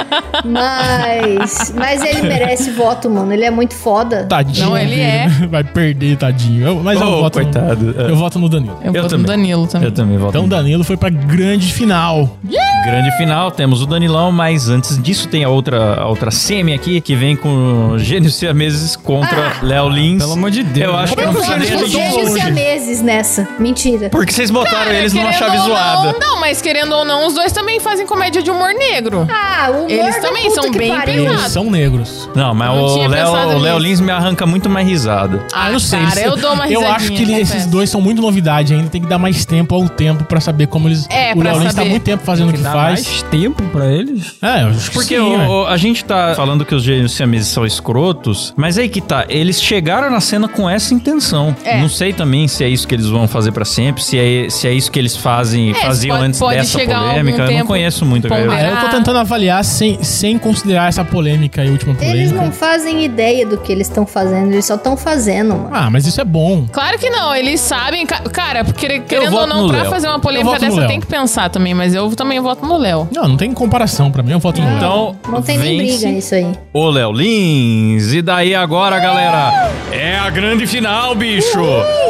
Mas, mas ele merece voto, mano. Ele é muito foda. tadinho. Não, ele dele, é. né? Vai perder, tadinho. Eu- mas eu Oh, voto coitado. No, eu voto no Danilo. Eu, Eu voto também. no Danilo também. Eu também voto Então o nele. Danilo foi pra grande final. Grande final, temos o Danilão, mas antes disso tem a outra, a outra semi aqui, que vem com Gênios Siameses contra Léo Lins. Pelo amor de Deus. Eu acho que Como não é que precisa os nem a gênios gente... tão Gênios longe? siameses nessa. Mentira. Porque vocês botaram Cara, eles numa querendo chave ou zoada. Não, não, mas querendo ou não, os dois também fazem comédia de humor negro. Ah, o humor Eles da também puta são que bem pariu. pesados. Eles são negros. Não, mas Não o tinha Léo, pensado o Léo nisso. Lins me arranca muito mais risada. Ah, eu não sei. Cara, eles- eu dou uma Eu risadinha, acho que ele- esses confesso. dois são muito novidade ainda. Tem que dar mais tempo ao tempo pra saber como eles... É, o pra Léo Lins tá saber. muito tempo fazendo o que Dá faz. mais tempo pra eles? É, eu acho que Porque sim, o- ué. o- a gente tá falando que os Gênios Siameses são escrotos, mas aí que tá, eles chegaram na cena com essa intenção. É. Não sei também se é isso que eles vão fazer pra sempre, se é, se é isso que eles fazem, É, faziam pode- antes pode dessa chegar algum polêmica. Eu não tempo conheço muito, cara. ponderar. Ah, eu tô tentando avaliar sem, sem considerar essa polêmica aí, última Eles polêmica. não fazem ideia do que eles estão fazendo, eles só estão fazendo, mano. Ah, mas isso é bom. Claro que não, eles sabem. ca- Cara, porque querendo voto ou não, no pra Léo. fazer uma Eu polêmica voto no dessa Léo. tem que pensar também, mas eu também voto no Léo. Não, não tem comparação pra mim, eu voto no Léo. Então, Não tem nem vence briga nisso aí. o Léo Lins. E daí agora, galera, é a grande final, bicho.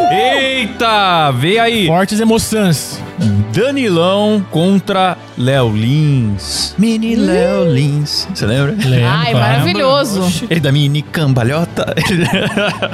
Eita, vê aí. Fortes emoções. Danilão contra Léo Lins. Mini Léo Lins. Você lembra? Lembro, Ai, claro. maravilhoso. Ele da mini cambalhota.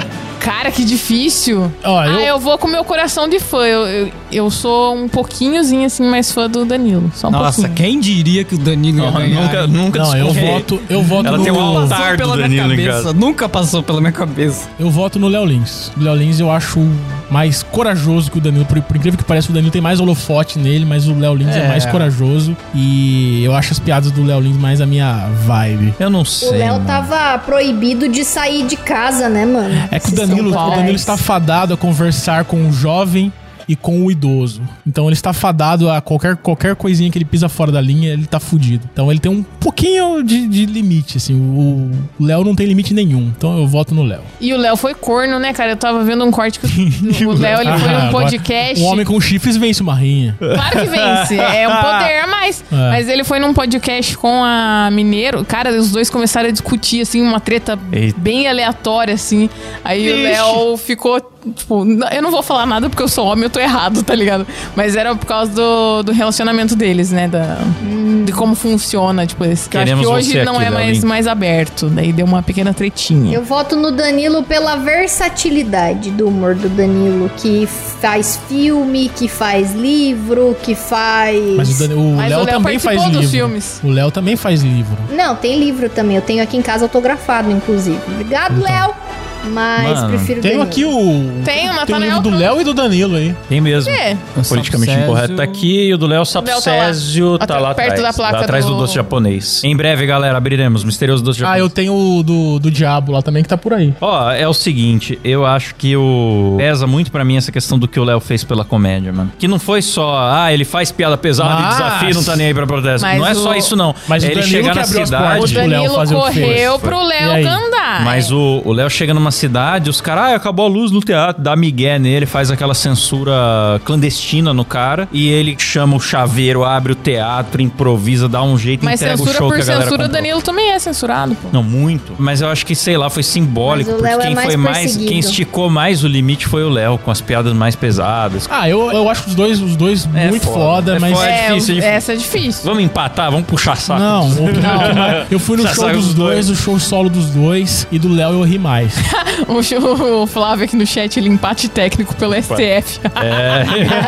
Cara, que difícil. Ó, eu- Ah, eu vou com meu coração de fã. Eu, eu, eu sou um pouquinhozinho, assim, mais fã do Danilo. Só um Nossa, pouquinho. quem diria que o Danilo ia Não, ganhar? nunca, nunca Não, eu desconfiei. voto, eu voto Ela no... tem um Passou altar pela do minha Danilo em cabeça. casa. Nunca passou pela minha cabeça. Eu voto no Léo Lins. O Léo Lins eu acho mais corajoso que o Danilo. Por, por incrível que pareça, o Danilo tem mais holofote nele, mas o Léo Lins é. É. mais corajoso. E eu acho as piadas do Léo Lins mais a minha vibe. Eu não O sei, Léo mano. tava proibido de sair de casa, né, mano? É que o Esses Danilo, São o Paulo. Danilo está fadado a conversar com o jovem e com o idoso. Então ele está fadado a qualquer, qualquer coisinha que ele pisa fora da linha, ele tá fudido. Então ele tem um pouquinho de, de limite, assim. O o Léo não tem limite nenhum. Então eu voto no Léo. E o Léo foi corno, né, cara? Eu tava vendo um corte que o, o Léo, ele foi Ah, num agora, podcast. Um homem com chifres vence uma rinha. Claro que vence. É um poder a mais. É. Mas ele foi num podcast com a Mineiro. Cara, os dois começaram a discutir, assim, uma treta Eita. bem aleatória, assim. Aí o Ixi. Léo ficou, tipo... n- Eu não vou falar nada porque eu sou homem, eu tô errado, tá ligado? Mas era por causa do, do relacionamento deles, né? Da, de como funciona, tipo, esse. Que eu acho Queremos que hoje você não aqui, é Léo mais, Lins. mais aberto. Daí deu uma pequena tretinha. Eu voto no Danilo pela versatilidade do humor do Danilo, que faz filme, que faz livro, que faz... Mas o, Dani- o Mas Léo o Léo também faz participou livro. dos filmes. O Léo também faz livro. Não, tem livro também. Eu tenho aqui em casa autografado, inclusive. Obrigado, Então. Léo. Mas Mano, prefiro Tenho Danilo. aqui o... Tem o Tem o Natanael. livro do Léo e do Danilo aí. Tem mesmo. É. Politicamente Sapsésio- incorreto tá aqui e o do Léo Léo Sapsésio tá tá, lá. lá Perto atrás. da placa lá atrás do... do- doce japonês. Em breve, galera, abriremos. Misterioso doce Ah, japonês. eu tenho o do, do Diabo lá também, que tá por aí. Ó, é o seguinte, eu acho que o... pesa muito pra mim essa questão do que o Léo fez pela comédia, mano. Que não foi só, ah, ele faz piada pesada Mas- e desafio, não tá nem aí pra protesto. Mas Não é só o- isso, não. Mas é o ele Danilo chegar que na abriu as cidade... portas O pro Léo Danilo fazer o que correu fez. pro E Léo aí? cantar. Mas o o Léo chega numa cidade, os caras, ah, acabou a luz no teatro, dá migué nele, faz aquela censura clandestina no cara, e ele chama o chaveiro, abre o teatro, improvisa, dá um jeito, Mas entrega o censura show por que a galera censura, o comprou. Danilo também é censurado, pô. Não, muito. Mas eu acho que, sei lá, foi simbólico, Mas o porque Léo é quem mais foi mais, perseguido. quem esticou mais o limite foi o Léo, com as piadas mais pesadas. Ah, eu, eu acho os dois, os dois É muito foda, foda, é mas... foda. É difícil, é difícil. Essa é difícil. Vamos empatar, vamos puxar saco. Não, o- não, eu fui no Já show saiu dos os dois, dois. o show solo dos dois, e do Léo eu ri mais. O, o Flávio aqui no chat, ele empate técnico pelo S T F. É,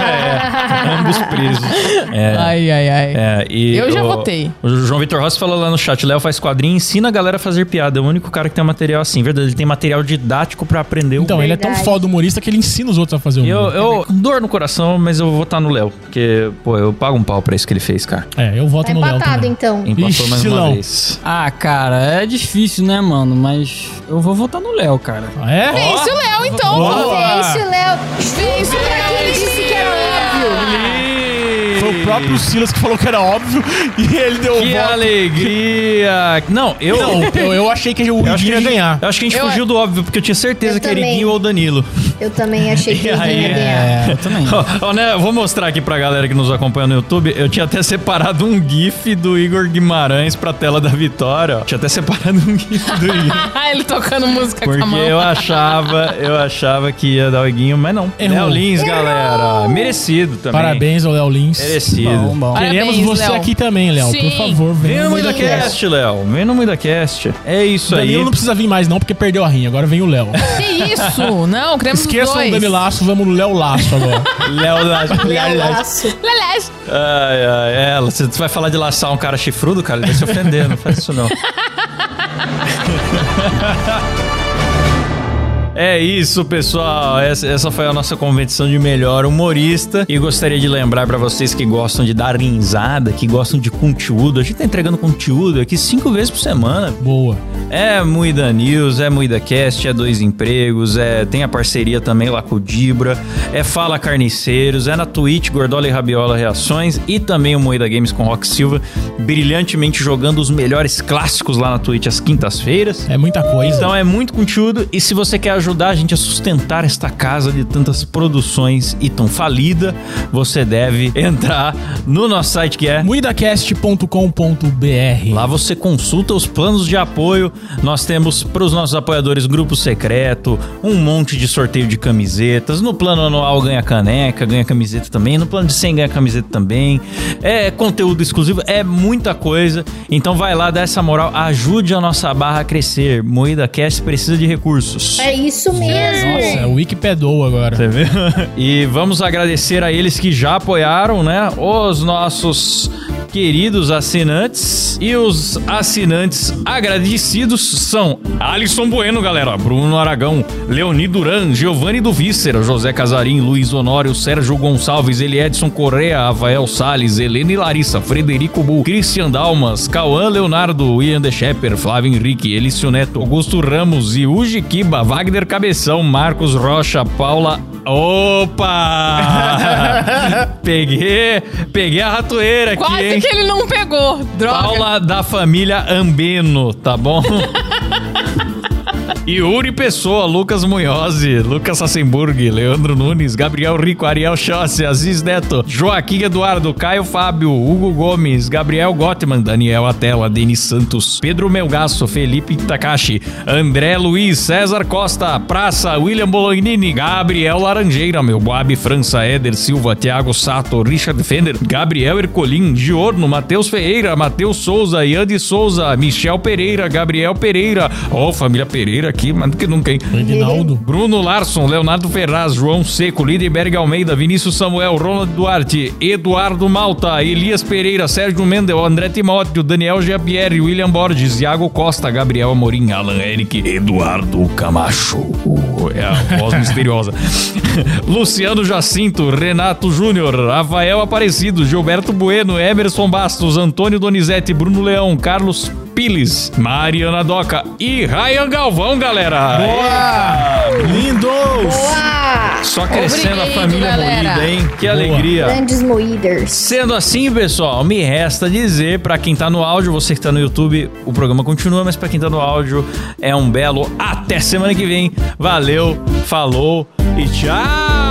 é, ambos presos. É, Ai, ai, ai. é, e Eu já o- votei. O João Vitor Rossi falou lá no chat, Léo faz quadrinho e ensina a galera a fazer piada. É o único cara que tem material assim, verdade. Ele tem material didático pra aprender Então, o... ele é tão Verdade. foda humorista que ele ensina os outros a fazer Eu, humor. eu, com dor no coração, mas eu vou votar no Léo. Porque, pô, eu pago um pau pra isso que ele fez, cara. É, eu voto Tá no Léo empatado, também. então. Empatou Ixi, mais uma Silão. vez. Ah, cara, é difícil, né, mano? Mas eu vou votar no Léo, cara. Ah, é? Vence o Léo, então. Boa. pô. Vence, Léo. Vence pra quem disse que era óbvio. Foi o próprio Silas que falou que era óbvio e ele deu o Que voto. alegria! Não, eu... Não, eu, eu achei que o eu acho que Ridinho a ia gente, ganhar. eu acho que a gente Eu- fugiu do óbvio, porque eu tinha certeza Eu que era também. Iguinho ou Danilo. Eu também achei que E ele aí, ia ganhar. É, eu também. Ó, ó, né, eu vou mostrar aqui pra galera que nos acompanha no YouTube. Eu tinha até separado um GIF do Igor Guimarães pra tela da vitória. Ó. Tinha até separado um GIF do Igor. ele tocando música com a Porque mão. eu achava, eu achava que ia dar o Iguinho, mas não. Errou. Léo Lins, galera. Merecido também. Parabéns ao Léo Lins. Merecido. Bom, bom. Parabéns, Queremos você Léo. aqui também, Léo. Por Sim. favor, Vem venha no no Muida Cast, Léo. Vem no Muida Cast. É isso aí. Danilo não precisa vir mais não, porque perdeu a rinha. Agora vem o Léo. Que isso? Não, queremos os Esqueçam o dois. Dani Laço, vamos no Léo Laço agora. Léo Laço. Léo Laço. Lelés. Ai, ai, ela. Você vai falar de laçar um cara chifrudo, cara? Ele vai se ofender. Não faz isso, não. É isso, pessoal. Essa, essa foi a nossa convenção de melhor humorista. E gostaria de lembrar pra vocês que gostam de dar risada, que gostam de conteúdo. A gente tá entregando conteúdo aqui cinco vezes por semana. Boa. É Moída News, é Moída Cast, é Dois Empregos, é, tem a parceria também lá com o Dibra, é Fala Carniceiros, é na Twitch, Gordola e Rabiola Reações e também o Moída Games com Rock Silva, brilhantemente jogando os melhores clássicos lá na Twitch às quintas-feiras. É muita coisa. Então é muito conteúdo e se você quer ajudar a gente a sustentar esta casa de tantas produções e tão falida, você deve entrar no nosso site que é... muidacast ponto com ponto b r. Lá você consulta os planos de apoio. Nós temos para os nossos apoiadores grupo secreto, um monte de sorteio de camisetas. No plano anual ganha caneca, ganha camiseta também. No plano de cem ganha camiseta também. É conteúdo exclusivo, é muita coisa. Então vai lá, dá essa moral, ajude a nossa barra a crescer. Moída Cast precisa de recursos. É isso isso mesmo. Nossa, é o Wikipedou agora. Você viu? E vamos agradecer a eles que já apoiaram, né? Os nossos queridos assinantes. E os assinantes agradecidos são Alisson Bueno, galera, Bruno Aragão, Leoni Duran, Giovanni do Vícera, José Casarim, Luiz Honório, Sérgio Gonçalves, Eliedson Correa, Rafael Salles, Helena e Larissa, Frederico Bull, Christian Dalmas, Cauã Leonardo, Ian De Shepper, Flávio Henrique, Elício Neto, Augusto Ramos, Yuji Kiba, Wagner Cabeção, Marcos Rocha, Paula... Opa! peguei, peguei a ratoeira aqui, Quase hein? que ele não pegou. Droga. Paula da família Ambeno, tá bom? Yuri Pessoa, Lucas Munhozzi, Lucas Sassenburg, Leandro Nunes, Gabriel Rico, Ariel Chossi, Aziz Neto, Joaquim Eduardo, Caio Fábio, Hugo Gomes, Gabriel Gottman, Daniel Atela, Denis Santos, Pedro Melgaço, Felipe Takashi, André Luiz, César Costa, Praça, William Bolognini, Gabriel Laranjeira, meu Boab França, Éder Silva, Thiago Sato, Richard Fender, Gabriel Ercolim, Giorno, Matheus Ferreira, Matheus Souza, Ian de Souza, Michel Pereira, Gabriel Pereira, ó, oh, família Pereira aqui, mas do que nunca, hein? Reginaldo. Bruno Larson, Leonardo Ferraz, João Seco, Lindenberg Almeida, Vinícius Samuel, Ronald Duarte, Eduardo Malta, Elias Pereira, Sérgio Mendel, André Timóteo, Daniel Giapierre, William Borges, Iago Costa, Gabriel Amorim, Alan Eric, Eduardo Camacho, uh, é a voz misteriosa, Luciano Jacinto, Renato Júnior, Rafael Aparecido, Gilberto Bueno, Emerson Bastos, Antônio Donizete, Bruno Leão, Carlos Piles, Mariana Doca e Ryan Galvão, galera. Boa! Lindos! Boa! Só crescendo Obrigado, a família galera. moída, hein? Que Boa. alegria. Grandes moíders. Sendo assim, pessoal, me resta dizer pra quem tá no áudio, você que tá no YouTube, o programa continua, mas pra quem tá no áudio, é um belo até semana que vem. Valeu, falou e tchau!